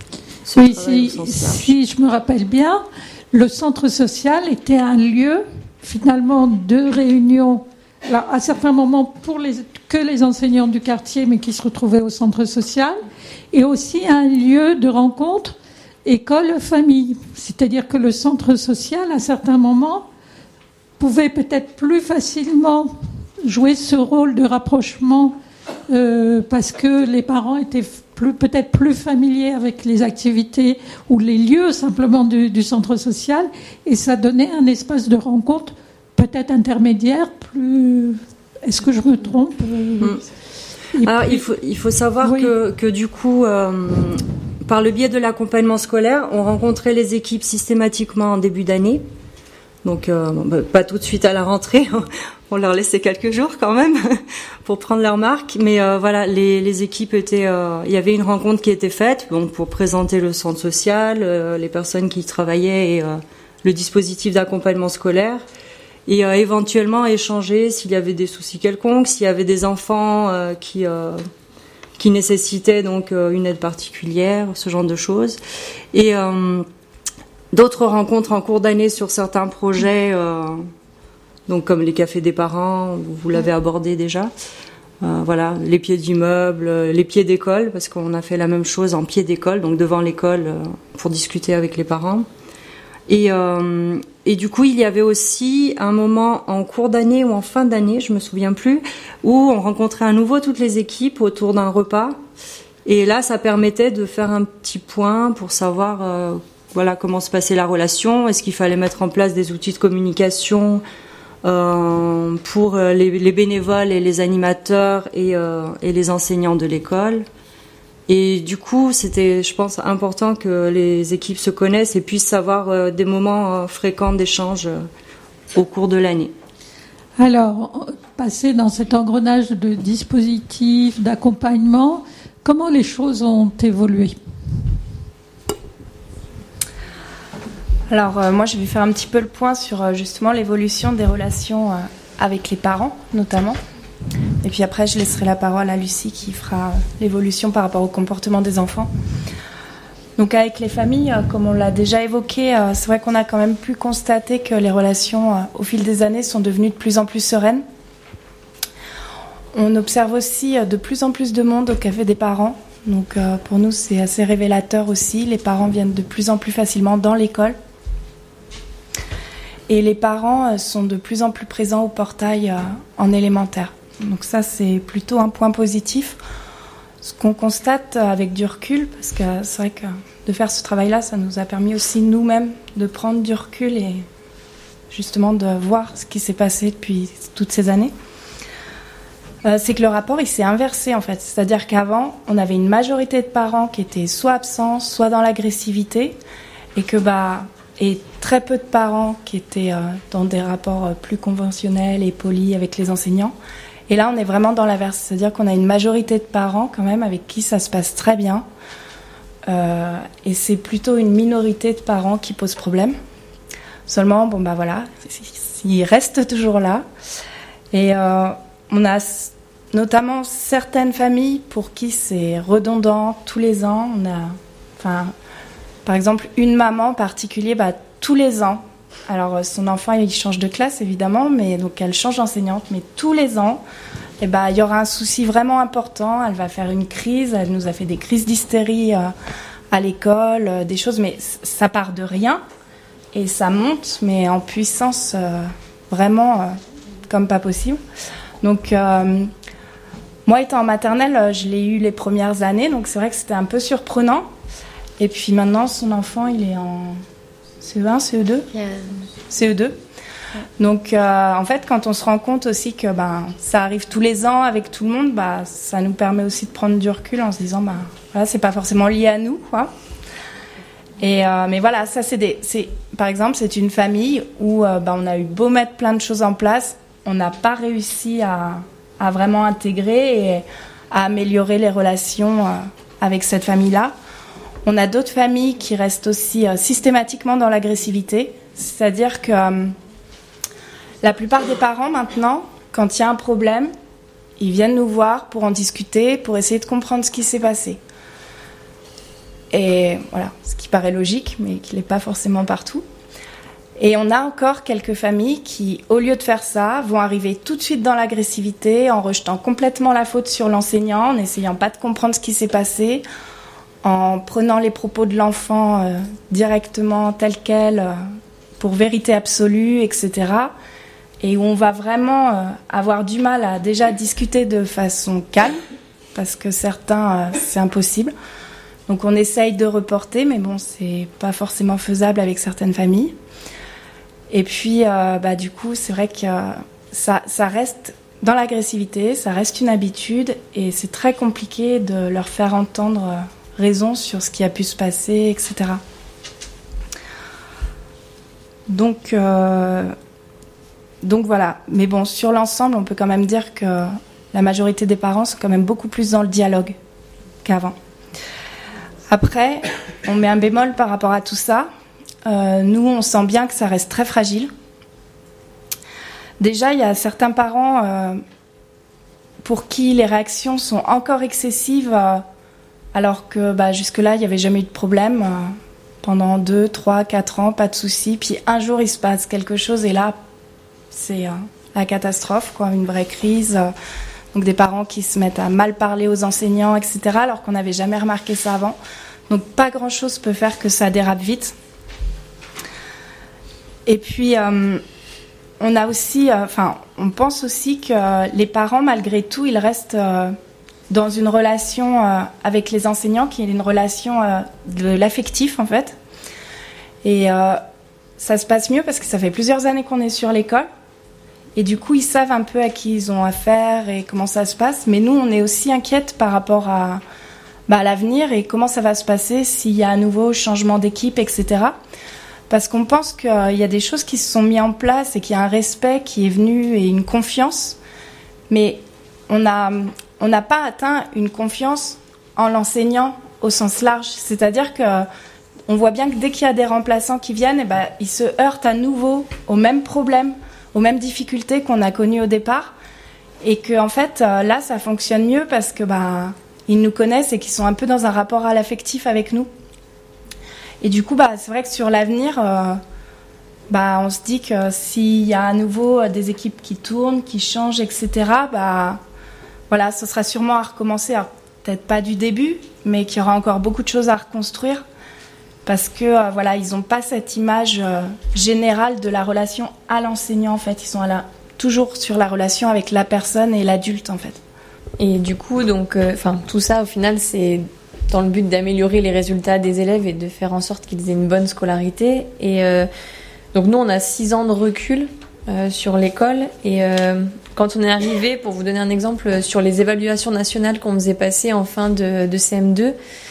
Si je me rappelle bien, le centre social était un lieu finalement de réunion. Alors, à certains moments que les enseignants du quartier, mais qui se retrouvaient au centre social, et aussi un lieu de rencontre école-famille. C'est-à-dire que le centre social, à certains moments, pouvait peut-être plus facilement jouer ce rôle de rapprochement parce que les parents étaient peut-être plus familiers avec les activités ou les lieux simplement du centre social, et ça donnait un espace de rencontre peut-être intermédiaire, plus... Est-ce que je me trompe? Alors, il faut savoir que du coup, par le biais de l'accompagnement scolaire, on rencontrait les équipes systématiquement en début d'année Donc pas tout de suite à la rentrée, on leur laissait quelques jours quand même pour prendre leur marque. Mais voilà, les équipes étaient, il y avait une rencontre qui était faite donc pour présenter le centre social, les personnes qui y travaillaient et le dispositif d'accompagnement scolaire. Et éventuellement échanger s'il y avait des soucis quelconques, s'il y avait des enfants qui nécessitaient donc une aide particulière, ce genre de choses. Et d'autres rencontres en cours d'année sur certains projets, donc comme les cafés des parents, vous l'avez abordé déjà. Voilà, les pieds d'immeuble, les pieds d'école, parce qu'on a fait la même chose en pied d'école, donc devant l'école pour discuter avec les parents. Et du coup, il y avait aussi un moment en cours d'année ou en fin d'année, je me souviens plus, où on rencontrait à nouveau toutes les équipes autour d'un repas. Et là, ça permettait de faire un petit point pour savoir, voilà, comment se passait la relation. Est-ce qu'il fallait mettre en place des outils de communication pour les bénévoles et les animateurs et les enseignants de l'école. Et du coup, c'était, je pense, important que les équipes se connaissent et puissent avoir des moments fréquents d'échange au cours de l'année. Alors, passer dans cet engrenage de dispositifs, d'accompagnement, comment les choses ont évolué ? Alors, moi, je vais faire un petit peu le point sur justement l'évolution des relations avec les parents, notamment. Et puis après, je laisserai la parole à Lucie qui fera l'évolution par rapport au comportement des enfants. Donc avec les familles, comme on l'a déjà évoqué, c'est vrai qu'on a quand même pu constater que les relations au fil des années sont devenues de plus en plus sereines. On observe aussi de plus en plus de monde au café des parents. Donc pour nous, c'est assez révélateur aussi. Les parents viennent de plus en plus facilement dans l'école. Et les parents sont de plus en plus présents au portail en élémentaire. Donc ça, c'est plutôt un point positif. Ce qu'on constate avec du recul, parce que c'est vrai que de faire ce travail-là, ça nous a permis aussi nous-mêmes de prendre du recul et justement de voir ce qui s'est passé depuis toutes ces années. C'est que le rapport, il s'est inversé en fait. C'est-à-dire qu'avant, on avait une majorité de parents qui étaient soit absents, soit dans l'agressivité, et très peu de parents qui étaient dans des rapports plus conventionnels et polis avec les enseignants. Et là, on est vraiment dans l'inverse, c'est-à-dire qu'on a une majorité de parents quand même avec qui ça se passe très bien. Et c'est plutôt une minorité de parents qui pose problème. Seulement, voilà, ils restent toujours là. Et on a notamment certaines familles pour qui c'est redondant tous les ans. Par exemple, une maman en particulier, tous les ans. Alors, son enfant, il change de classe, évidemment, mais donc elle change d'enseignante. Mais tous les ans, il y aura un souci vraiment important. Elle va faire une crise. Elle nous a fait des crises d'hystérie à l'école, des choses. Mais ça part de rien et ça monte, mais en puissance vraiment comme pas possible. Donc, moi, étant en maternelle, je l'ai eu les premières années. Donc, c'est vrai que c'était un peu surprenant. Et puis maintenant, son enfant, il est en CE1, CE2 CE2. Donc, en fait, quand on se rend compte aussi que ça arrive tous les ans avec tout le monde, ça nous permet aussi de prendre du recul en se disant, voilà, c'est pas forcément lié à nous, quoi. Et mais voilà, ça, par exemple, c'est une famille où on a eu beau mettre plein de choses en place, on n'a pas réussi à vraiment intégrer et à améliorer les relations avec cette famille-là. On a d'autres familles qui restent aussi systématiquement dans l'agressivité. C'est-à-dire que la plupart des parents, maintenant, quand il y a un problème, ils viennent nous voir pour en discuter, pour essayer de comprendre ce qui s'est passé. Et voilà, ce qui paraît logique, mais qui n'est pas forcément partout. Et on a encore quelques familles qui, au lieu de faire ça, vont arriver tout de suite dans l'agressivité, en rejetant complètement la faute sur l'enseignant, en n'essayant pas de comprendre ce qui s'est passé, en prenant les propos de l'enfant directement tels quels, pour vérité absolue, etc. Et où on va vraiment avoir du mal à déjà discuter de façon calme, parce que certains, c'est impossible. Donc on essaye de reporter, mais c'est pas forcément faisable avec certaines familles. Et puis, du coup, c'est vrai que ça reste dans l'agressivité, ça reste une habitude, et c'est très compliqué de leur faire entendre raison sur ce qui a pu se passer, etc. Donc voilà. Mais bon, sur l'ensemble, on peut quand même dire que la majorité des parents sont quand même beaucoup plus dans le dialogue qu'avant. Après, on met un bémol par rapport à tout ça. Nous, on sent bien que ça reste très fragile. Déjà, il y a certains parents pour qui les réactions sont encore excessives, alors que jusque-là, il n'y avait jamais eu de problème. Pendant 2, 3, 4 ans, pas de souci. Puis un jour, il se passe quelque chose et là, c'est la catastrophe, quoi, une vraie crise. Donc des parents qui se mettent à mal parler aux enseignants, etc., alors qu'on n'avait jamais remarqué ça avant. Donc pas grand-chose peut faire que ça dérape vite. Et puis, on a aussi, on pense aussi que les parents, malgré tout, ils restent dans une relation avec les enseignants qui est une relation de l'affectif, en fait. Et ça se passe mieux parce que ça fait plusieurs années qu'on est sur l'école. Et du coup, ils savent un peu à qui ils ont affaire et comment ça se passe. Mais nous, on est aussi inquiètes par rapport à l'avenir et comment ça va se passer s'il y a un nouveau changement d'équipe, etc. Parce qu'on pense qu'il y a des choses qui se sont mises en place et qu'il y a un respect qui est venu et une confiance. Mais on n'a pas atteint une confiance en l'enseignant au sens large. C'est-à-dire qu'on voit bien que dès qu'il y a des remplaçants qui viennent, ils se heurtent à nouveau aux mêmes problèmes, aux mêmes difficultés qu'on a connues au départ. Et qu'en fait, là, ça fonctionne mieux parce que ils nous connaissent et qu'ils sont un peu dans un rapport à l'affectif avec nous. Et du coup, c'est vrai que sur l'avenir, on se dit que s'il y a à nouveau des équipes qui tournent, qui changent, etc., voilà, ce sera sûrement à recommencer. Alors, peut-être pas du début, mais qu'il y aura encore beaucoup de choses à reconstruire. Parce que, voilà, ils n'ont pas cette image générale de la relation à l'enseignant, en fait. Ils sont toujours sur la relation avec la personne et l'adulte, en fait. Et du coup, donc, tout ça, au final, c'est dans le but d'améliorer les résultats des élèves et de faire en sorte qu'ils aient une bonne scolarité. Et donc, nous, on a 6 ans de recul sur l'école. Et quand on est arrivé, pour vous donner un exemple, sur les évaluations nationales qu'on faisait passer en fin de CM2,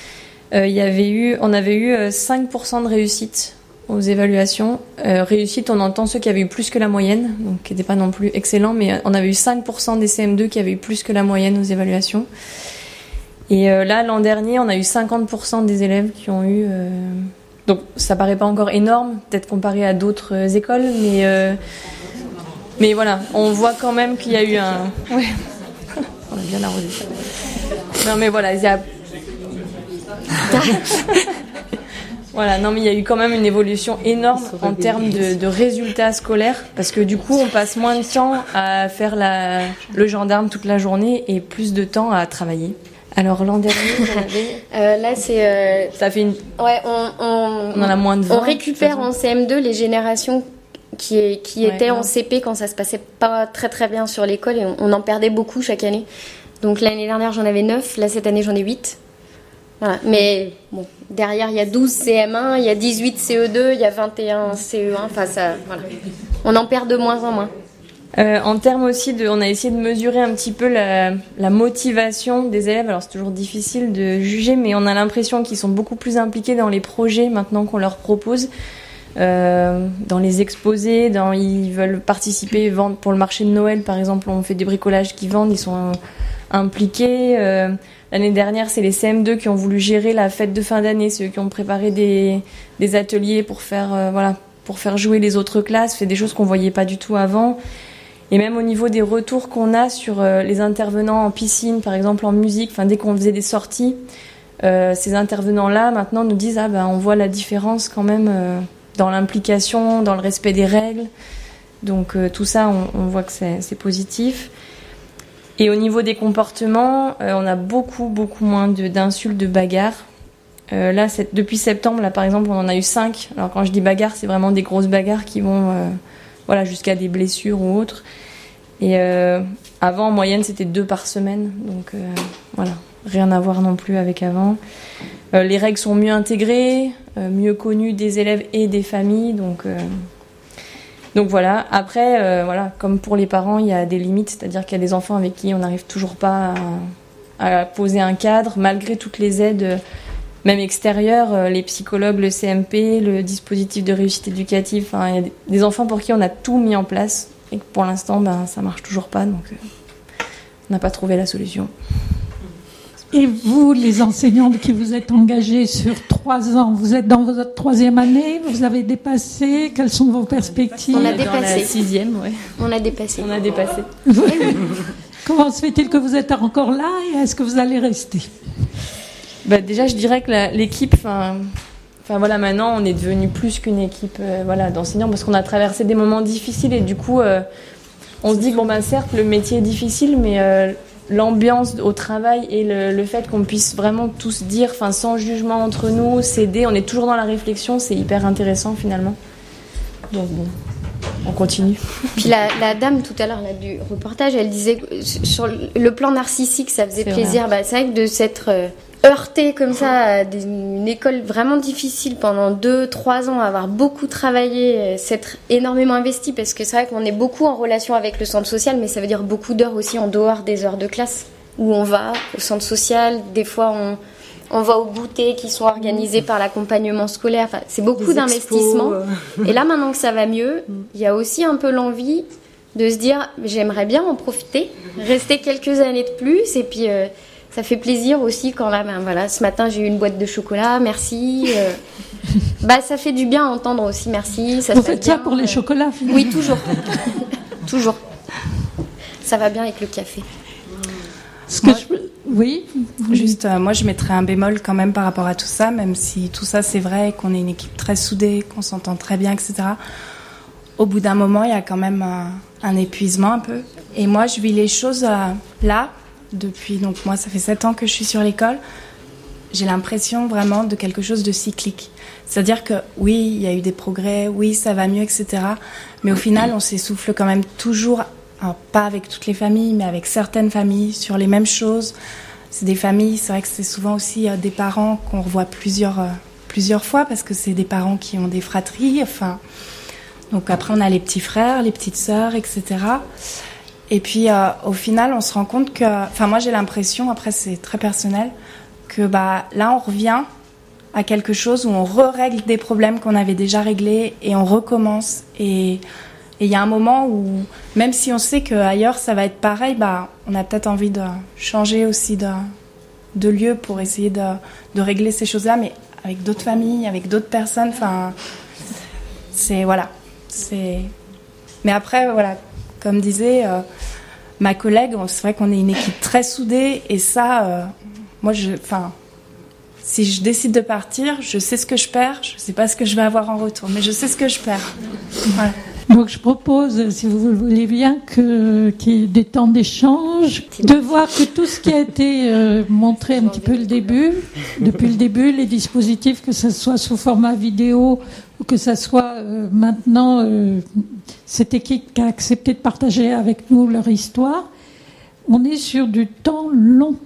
on avait eu 5% de réussite aux évaluations. Réussite, on entend ceux qui avaient eu plus que la moyenne, donc qui n'étaient pas non plus excellents, mais on avait eu 5% des CM2 qui avaient eu plus que la moyenne aux évaluations. Et là, l'an dernier, on a eu 50% des élèves qui ont eu... Donc, ça paraît pas encore énorme, peut-être comparé à d'autres écoles, mais voilà, on voit quand même qu'il y a eu un... Ouais. On a bien arrosé ça. Non, mais voilà, il y a... Voilà, non mais il y a eu quand même une évolution énorme en termes de résultats scolaires, parce que du coup on passe moins de temps à faire le gendarme toute la journée et plus de temps à travailler. Alors l'an dernier, vous avez... là c'est... Ça fait une... Ouais, on en a moins de 20. On récupère en CM2 les générations qui étaient en CP quand ça se passait pas très très bien sur l'école, et on en perdait beaucoup chaque année. Donc l'année dernière j'en avais 9, là cette année j'en ai 8. Voilà. Mais bon, derrière il y a 12 CM1, il y a 18 CE2, il y a 21 CE1, enfin ça, voilà. On en perd de moins en moins. En termes aussi on a essayé de mesurer un petit peu la motivation des élèves. Alors c'est toujours difficile de juger, mais on a l'impression qu'ils sont beaucoup plus impliqués dans les projets maintenant qu'on leur propose. Dans les exposés, ils veulent participer, vendre pour le marché de Noël par exemple, on fait des bricolages qui vendent, ils sont impliqués. L'année dernière, c'est les CM2 qui ont voulu gérer la fête de fin d'année, ceux qui ont préparé des ateliers pour faire jouer les autres classes, fait des choses qu'on voyait pas du tout avant. Et même au niveau des retours qu'on a sur les intervenants en piscine, par exemple en musique, dès qu'on faisait des sorties, ces intervenants-là maintenant nous disent on voit la différence quand même dans l'implication, dans le respect des règles. Donc tout ça, on voit que c'est positif. Et au niveau des comportements, on a beaucoup moins d'insultes, de bagarres. Là, depuis septembre, là par exemple, on en a eu 5. Alors quand je dis bagarres, c'est vraiment des grosses bagarres qui vont jusqu'à des blessures ou autres. Et avant, en moyenne, c'était 2 par semaine. Donc rien à voir non plus avec avant. Les règles sont mieux intégrées, mieux connues des élèves et des familles. Donc voilà, après, comme pour les parents, il y a des limites, c'est-à-dire qu'il y a des enfants avec qui on n'arrive toujours pas à poser un cadre, malgré toutes les aides même extérieur, les psychologues, le CMP, le dispositif de réussite éducative. Enfin, il y a des enfants pour qui on a tout mis en place et que pour l'instant, ça marche toujours pas. Donc, on n'a pas trouvé la solution. Et vous, les enseignantes qui vous êtes engagées sur 3 ans, vous êtes dans votre 3e année, vous avez dépassé, quelles sont vos perspectives? On a dépassé. Dans la 6e, ouais. On a dépassé. Comment se fait-il que vous êtes encore là et est-ce que vous allez rester? Déjà, je dirais que l'équipe, voilà, maintenant, on est devenu plus qu'une équipe d'enseignants parce qu'on a traversé des moments difficiles et du coup, on se dit que certes, le métier est difficile, mais l'ambiance au travail et le fait qu'on puisse vraiment tous dire, sans jugement entre nous, s'aider, on est toujours dans la réflexion, c'est hyper intéressant finalement. Donc bon, on continue. Puis la dame tout à l'heure là, du reportage, elle disait que sur le plan narcissique, ça faisait plaisir. C'est vrai que de s'être heurtée comme ça à une école vraiment difficile pendant 2-3 ans, avoir beaucoup travaillé, s'être énormément investi, parce que c'est vrai qu'on est beaucoup en relation avec le centre social, mais ça veut dire beaucoup d'heures aussi en dehors des heures de classe, où on va au centre social, des fois on va aux goûters qui sont organisés par l'accompagnement scolaire, c'est beaucoup d'investissement. Et là, maintenant que ça va mieux, il y a aussi un peu l'envie de se dire, j'aimerais bien en profiter, rester quelques années de plus, et puis ça fait plaisir aussi quand là, ce matin j'ai eu une boîte de chocolat, merci. Ça fait du bien à entendre aussi, merci. Vous faites ça pour les chocolats finalement? Oui, toujours. Toujours. Ça va bien avec le café. Oui. Juste, moi je mettrais un bémol quand même par rapport à tout ça, même si tout ça c'est vrai, qu'on est une équipe très soudée, qu'on s'entend très bien, etc. Au bout d'un moment, il y a quand même un épuisement un peu. Et moi je vis les choses là. Depuis, donc moi, ça fait 7 ans que je suis sur l'école. J'ai l'impression vraiment de quelque chose de cyclique. C'est-à-dire que oui, il y a eu des progrès, oui, ça va mieux, etc. Mais au final, on s'essouffle quand même toujours, pas avec toutes les familles, mais avec certaines familles, sur les mêmes choses. C'est des familles, c'est vrai que c'est souvent aussi des parents qu'on revoit plusieurs fois, parce que c'est des parents qui ont des fratries. Donc après, on a les petits frères, les petites sœurs, etc. Et puis, au final, on se rend compte que... moi, j'ai l'impression, après, c'est très personnel, que là, on revient à quelque chose où on règle des problèmes qu'on avait déjà réglés et on recommence. Et il y a un moment où, même si on sait qu'ailleurs, ça va être pareil, on a peut-être envie de changer aussi de lieu pour essayer de régler ces choses-là, mais avec d'autres familles, avec d'autres personnes. Mais après, voilà... Comme disait ma collègue, c'est vrai qu'on est une équipe très soudée et ça, moi, si je décide de partir, je sais ce que je perds, je ne sais pas ce que je vais avoir en retour, mais je sais ce que je perds. Voilà. Donc je propose, si vous le voulez bien, qu'il y ait des temps d'échange, de voir que tout ce qui a été montré un petit peu depuis le début, les dispositifs, que ce soit sous format vidéo ou que ce soit maintenant cette équipe qui a accepté de partager avec nous leur histoire, on est sur du temps long.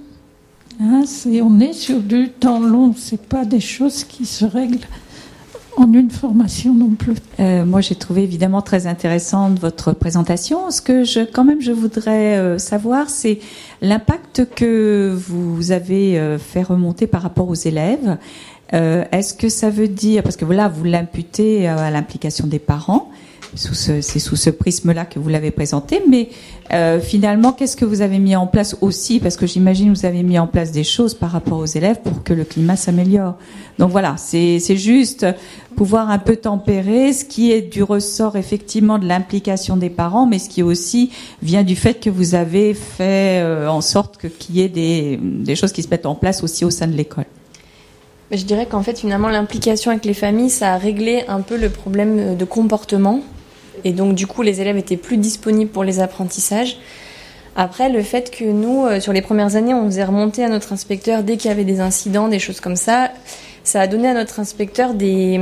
On est sur du temps long, c'est pas des choses qui se règlent en une formation non plus. Moi, j'ai trouvé évidemment très intéressante votre présentation. Ce que je voudrais savoir, c'est l'impact que vous avez fait remonter par rapport aux élèves. Est-ce que ça veut dire, parce que voilà, vous l'imputez à l'implication des parents, c'est sous ce prisme-là que vous l'avez présenté, mais finalement, qu'est-ce que vous avez mis en place aussi? Parce que j'imagine que vous avez mis en place des choses par rapport aux élèves pour que le climat s'améliore. Donc voilà, c'est juste pouvoir un peu tempérer ce qui est du ressort effectivement de l'implication des parents, mais ce qui aussi vient du fait que vous avez fait en sorte qu'il y ait des choses qui se mettent en place aussi au sein de l'école. Je dirais qu'en fait, finalement, l'implication avec les familles, ça a réglé un peu le problème de comportement. Et donc, du coup, les élèves étaient plus disponibles pour les apprentissages. Après, le fait que nous, sur les premières années, on faisait remonter à notre inspecteur dès qu'il y avait des incidents, des choses comme ça, ça a donné à notre inspecteur des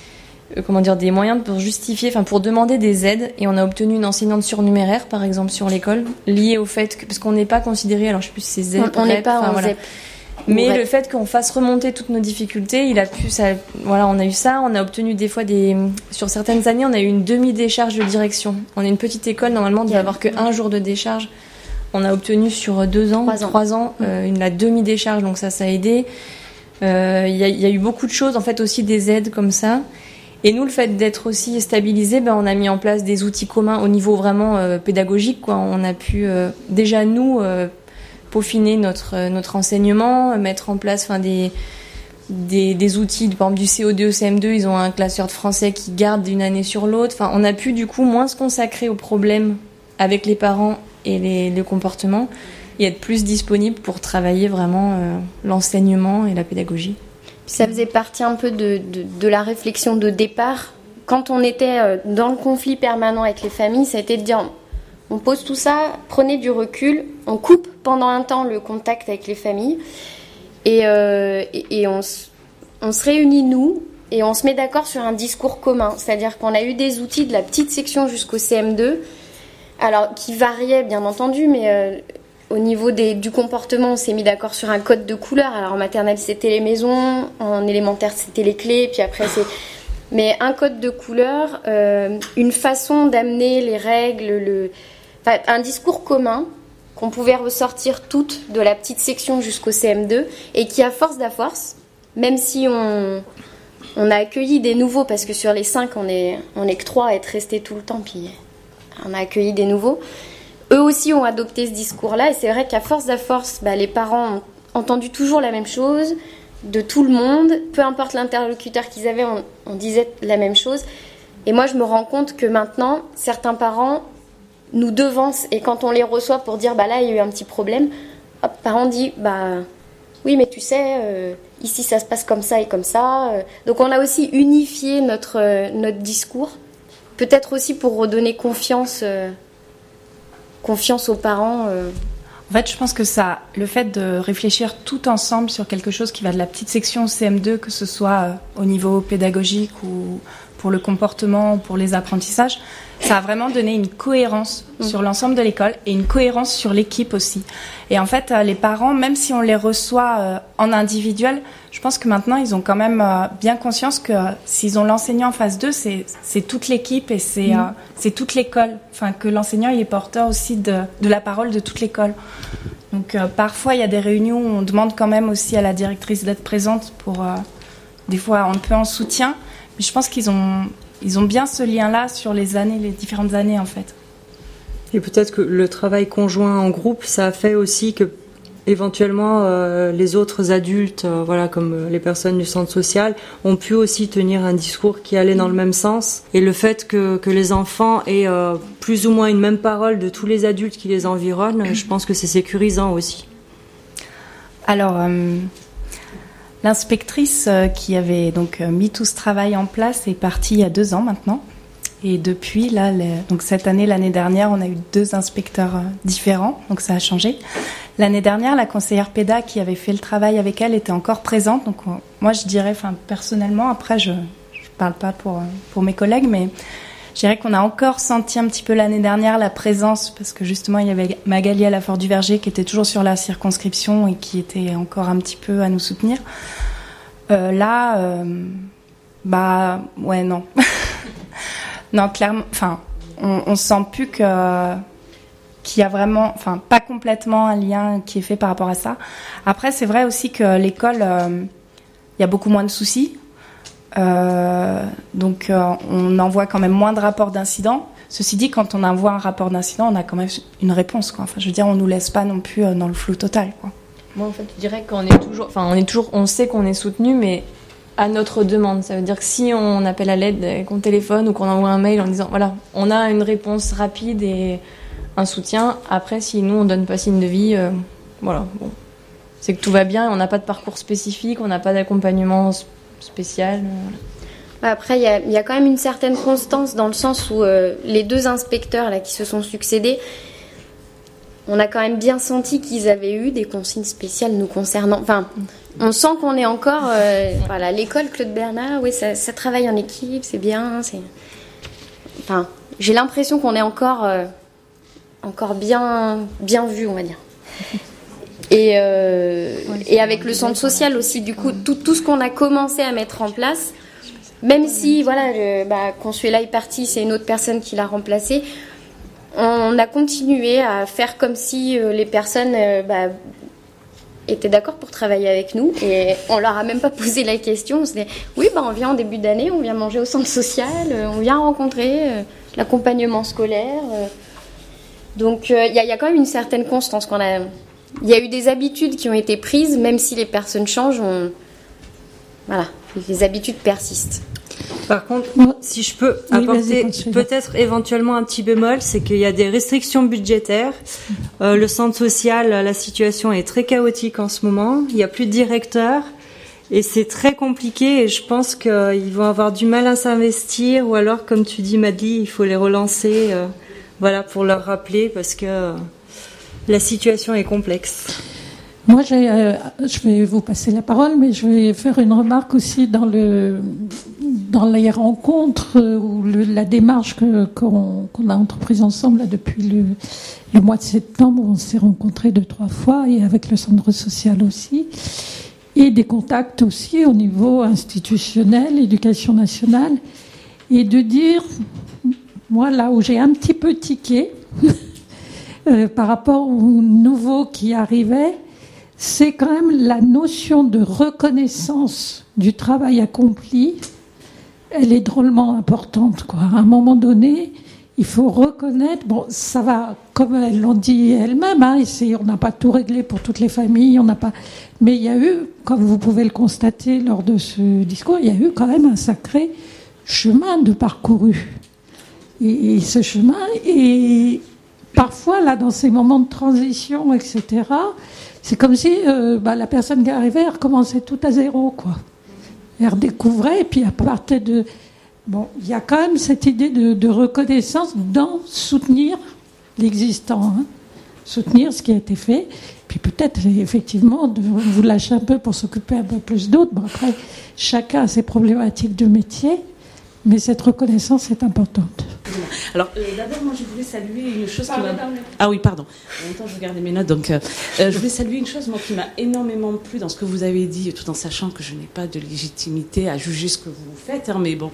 moyens pour justifier, pour demander des aides. Et on a obtenu une enseignante surnuméraire, par exemple, sur l'école, liée au fait que, parce qu'on n'est pas considéré, alors je sais plus si c'est ZEP. On n'est pas en ZEP. Mais le fait qu'on fasse remonter toutes nos difficultés, on a eu ça, on a obtenu des fois sur certaines années, on a eu une demi-décharge de direction. On est une petite école, normalement, on ne doit avoir qu'un jour de décharge. On a obtenu sur 3 ans, la demi-décharge, donc ça a aidé. Il y a eu beaucoup de choses, en fait, aussi des aides comme ça. Et nous, le fait d'être aussi stabilisé, on a mis en place des outils communs au niveau vraiment pédagogique, quoi. On a pu déjà nous peaufiner notre enseignement, mettre en place des outils, par exemple du CO2 au CM2, ils ont un classeur de français qui garde d'une année sur l'autre. Enfin, on a pu du coup moins se consacrer aux problèmes avec les parents et le comportement et être plus disponible pour travailler vraiment l'enseignement et la pédagogie. Ça faisait partie un peu de la réflexion de départ. Quand on était dans le conflit permanent avec les familles, ça a été de dire on pose tout ça, prenez du recul, on coupe pendant un temps le contact avec les familles et on se réunit nous et on se met d'accord sur un discours commun. C'est-à-dire qu'on a eu des outils de la petite section jusqu'au CM2, alors qui variaient bien entendu, mais au niveau du comportement, on s'est mis d'accord sur un code de couleur. Alors en maternelle, c'était les maisons, en élémentaire, c'était les clés, puis après mais un code de couleur, une façon d'amener les règles, un discours commun qu'on pouvait ressortir toutes de la petite section jusqu'au CM2 et qui, à force même si on a accueilli des nouveaux, parce que sur les 5, on est que 3 à être restés tout le temps, puis on a accueilli des nouveaux. Eux aussi ont adopté ce discours-là et c'est vrai qu'à force les parents ont entendu toujours la même chose de tout le monde, peu importe l'interlocuteur qu'ils avaient, on disait la même chose. Et moi, je me rends compte que maintenant, certains parents nous devancent et quand on les reçoit pour dire là, il y a eu un petit problème, hop, parent dit oui, mais tu sais, ici ça se passe comme ça et comme ça. Donc on a aussi unifié notre discours, peut-être aussi pour redonner confiance aux parents. En fait, je pense que le fait de réfléchir tout ensemble sur quelque chose qui va de la petite section au CM2, que ce soit au niveau pédagogique ou pour le comportement, pour les apprentissages, ça a vraiment donné une cohérence sur l'ensemble de l'école et une cohérence sur l'équipe aussi. Et en fait, les parents, même si on les reçoit en individuel, je pense que maintenant, ils ont quand même bien conscience que s'ils ont l'enseignant en face d'eux, c'est toute l'équipe et c'est toute l'école. Enfin, que l'enseignant il est porteur aussi de la parole de toute l'école. Donc, parfois, il y a des réunions où on demande quand même aussi à la directrice d'être présente pour, des fois, un peu en soutien. Mais je pense qu'ils ont bien ce lien-là sur les différentes années, en fait. Et peut-être que le travail conjoint en groupe, ça a fait aussi que éventuellement les autres adultes, comme les personnes du centre social, ont pu aussi tenir un discours qui allait dans le même sens. Et le fait que les enfants aient plus ou moins une même parole de tous les adultes qui les environnent, je pense que c'est sécurisant aussi. Alors, l'inspectrice qui avait donc mis tout ce travail en place est partie il y a 2 ans maintenant. Et depuis, là, donc cette année, l'année dernière, on a eu 2 inspecteurs différents, donc ça a changé. L'année dernière, la conseillère péda qui avait fait le travail avec elle était encore présente. Donc moi, je dirais, personnellement, après, je parle pas pour mes collègues, mais je dirais qu'on a encore senti un petit peu l'année dernière la présence, parce que justement, il y avait Magali à la Fort du Verger qui était toujours sur la circonscription et qui était encore un petit peu à nous soutenir. Ouais, non. Non, clairement, on sent plus qu'il y a vraiment, pas complètement un lien qui est fait par rapport à ça. Après, c'est vrai aussi que l'école, il y a beaucoup moins de soucis. Donc, on envoie quand même moins de rapports d'incidents. Ceci dit, quand on envoie un rapport d'incident, on a quand même une réponse, quoi. Je veux dire, on nous laisse pas non plus dans le flou total, quoi. Moi, en fait, je dirais qu'on est toujours, on sait qu'on est soutenu, mais à notre demande. Ça veut dire que si on appelle à l'aide, qu'on téléphone ou qu'on envoie un mail en disant voilà, on a une réponse rapide et un soutien. Après, si nous on donne pas signe de vie, c'est que tout va bien. On n'a pas de parcours spécifique, on n'a pas d'accompagnement spécial. Après, il y a quand même une certaine constance dans le sens où les 2 inspecteurs là qui se sont succédés, on a quand même bien senti qu'ils avaient eu des consignes spéciales nous concernant. On sent qu'on est encore... l'école Claude Bernard, oui, ça travaille en équipe, c'est bien. J'ai l'impression qu'on est encore bien vu, on va dire. Et avec le centre social aussi, du coup, tout ce qu'on a commencé à mettre en place, même si, Consuela est partie, c'est une autre personne qui l'a remplacée, on a continué à faire comme si les personnes étaient d'accord pour travailler avec nous et on leur a même pas posé la question. On se dit oui, on vient en début d'année, on vient manger au centre social, on vient rencontrer l'accompagnement scolaire. Donc il y a quand même une certaine constance qu'on a. Il y a eu des habitudes qui ont été prises, même si les personnes changent, voilà, les habitudes persistent. Par contre, si je peux apporter peut-être éventuellement un petit bémol, c'est qu'il y a des restrictions budgétaires. Le centre social, la situation est très chaotique en ce moment. Il n'y a plus de directeur et c'est très compliqué. Et je pense qu'ils vont avoir du mal à s'investir, ou alors, comme tu dis, Madly, il faut les relancer, voilà, pour leur rappeler, parce que la situation est complexe. Moi, je vais vous passer la parole, mais je vais faire une remarque aussi dans les rencontres ou la démarche qu'on a entreprise ensemble là, depuis le mois de septembre. On s'est rencontrés 2-3 fois et avec le centre social aussi, et des contacts aussi au niveau institutionnel, éducation nationale, et de dire, moi là où j'ai un petit peu tiqué par rapport aux nouveaux qui arrivaient, c'est quand même la notion de reconnaissance du travail accompli. Elle est drôlement importante, quoi. À un moment donné, il faut reconnaître. Bon, ça va, comme elles l'ont dit elles-mêmes, hein, on n'a pas tout réglé pour toutes les familles, mais il y a eu, comme vous pouvez le constater lors de ce discours, il y a eu quand même un sacré chemin de parcouru. Et ce chemin, et parfois là, dans ces moments de transition, etc. C'est comme si la personne qui arrivait, elle recommençait tout à zéro, quoi. Elle redécouvrait, et puis à partir de... Bon, il y a quand même cette idée de reconnaissance dans soutenir l'existant, hein. Soutenir ce qui a été fait, puis peut-être effectivement de vous lâcher un peu pour s'occuper un peu plus d'autres. Bon, après, chacun a ses problématiques de métier, mais cette reconnaissance est importante. Alors, d'abord, moi, je voulais saluer une chose qui m'a... Ah oui, pardon. En même temps, je regardais mes notes, donc je voulais saluer une chose, moi, qui m'a énormément plu dans ce que vous avez dit, tout en sachant que je n'ai pas de légitimité à juger ce que vous faites, hein, mais bon,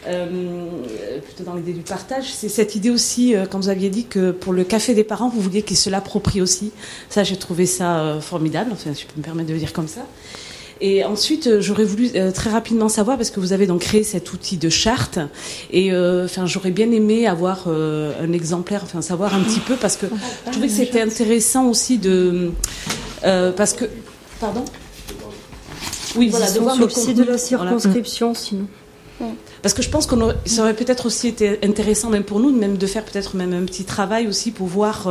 plutôt dans l'idée du partage, c'est cette idée aussi, quand vous aviez dit que pour le café des parents, vous vouliez qu'ils se l'approprient aussi. Ça, j'ai trouvé ça formidable, enfin, si je peux me permettre de le dire comme ça. Et ensuite, j'aurais voulu très rapidement savoir, parce que vous avez donc créé cet outil de charte, et j'aurais bien aimé avoir un exemplaire, savoir un petit peu, parce que je trouvais que c'était intéressant aussi parce que, pardon. Oui, voilà, de voir sur le site de la circonscription, voilà. Sinon. Parce que je pense ça aurait peut-être aussi été intéressant, même pour nous, même de faire peut-être même un petit travail aussi pour voir,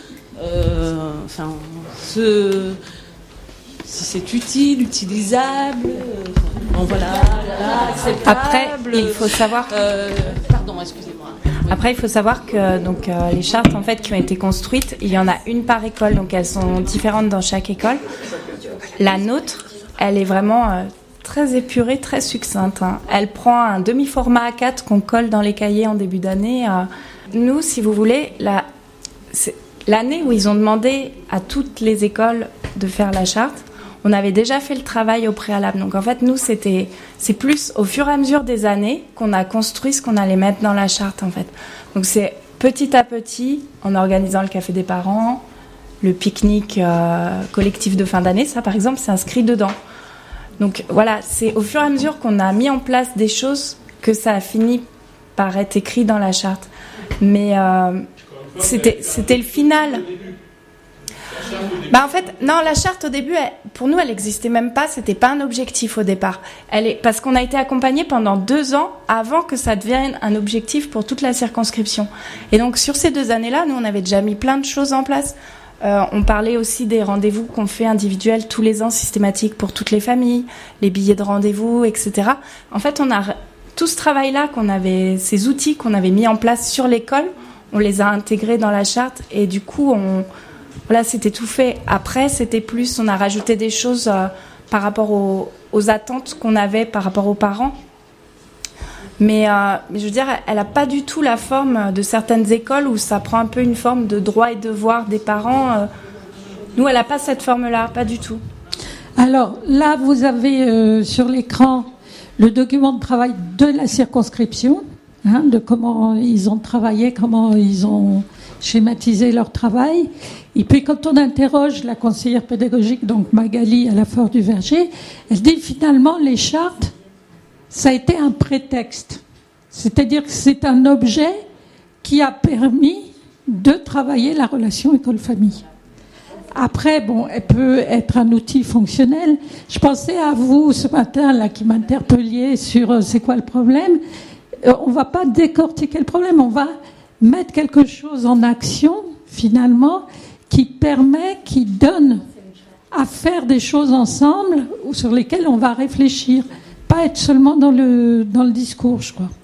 si c'est utile, utilisable, acceptable. Après, il faut savoir. Pardon, excusez-moi. Après, il faut savoir que les chartes en fait qui ont été construites, il y en a une par école, donc elles sont différentes dans chaque école. La nôtre, elle est vraiment très épurée, très succincte, hein. Elle prend un demi-format A4 qu'on colle dans les cahiers en début d'année. Nous, si vous voulez, l'année où ils ont demandé à toutes les écoles de faire la charte, on avait déjà fait le travail au préalable. Donc en fait, nous, c'est plus au fur et à mesure des années qu'on a construit ce qu'on allait mettre dans la charte, en fait. Donc c'est petit à petit, en organisant le café des parents, le pique-nique collectif de fin d'année, ça par exemple, c'est inscrit dedans. Donc voilà, c'est au fur et à mesure qu'on a mis en place des choses que ça a fini par être écrit dans la charte. Mais c'était le final. En fait, non, la charte au début, pour nous, elle n'existait même pas. C'était pas un objectif au départ. Parce qu'on a été accompagnés pendant 2 ans avant que ça devienne un objectif pour toute la circonscription. Et donc, sur ces 2 années-là, nous, on avait déjà mis plein de choses en place. On parlait aussi des rendez-vous qu'on fait individuels tous les ans, systématiques pour toutes les familles, les billets de rendez-vous, etc. En fait, on a tout ce travail-là ces outils qu'on avait mis en place sur l'école, on les a intégrés dans la charte et du coup, voilà, c'était tout fait. Après, c'était plus, on a rajouté des choses par rapport aux attentes qu'on avait par rapport aux parents. Mais je veux dire, elle n'a pas du tout la forme de certaines écoles où ça prend un peu une forme de droit et devoir des parents. Nous, elle n'a pas cette forme-là, pas du tout. Alors là, vous avez sur l'écran le document de travail de la circonscription, de comment ils ont travaillé, comment ils ont schématiser leur travail. Et puis quand on interroge la conseillère pédagogique, donc Magali à la Fort du Verger, elle dit finalement les chartes, ça a été un prétexte. C'est-à-dire que c'est un objet qui a permis de travailler la relation école-famille. Après, bon, elle peut être un outil fonctionnel. Je pensais à vous ce matin, là, qui m'interpelliez sur c'est quoi le problème. On va pas décortiquer le problème, on va mettre quelque chose en action, finalement, qui permet, qui donne à faire des choses ensemble sur lesquelles on va réfléchir. Pas être seulement dans le discours, je crois.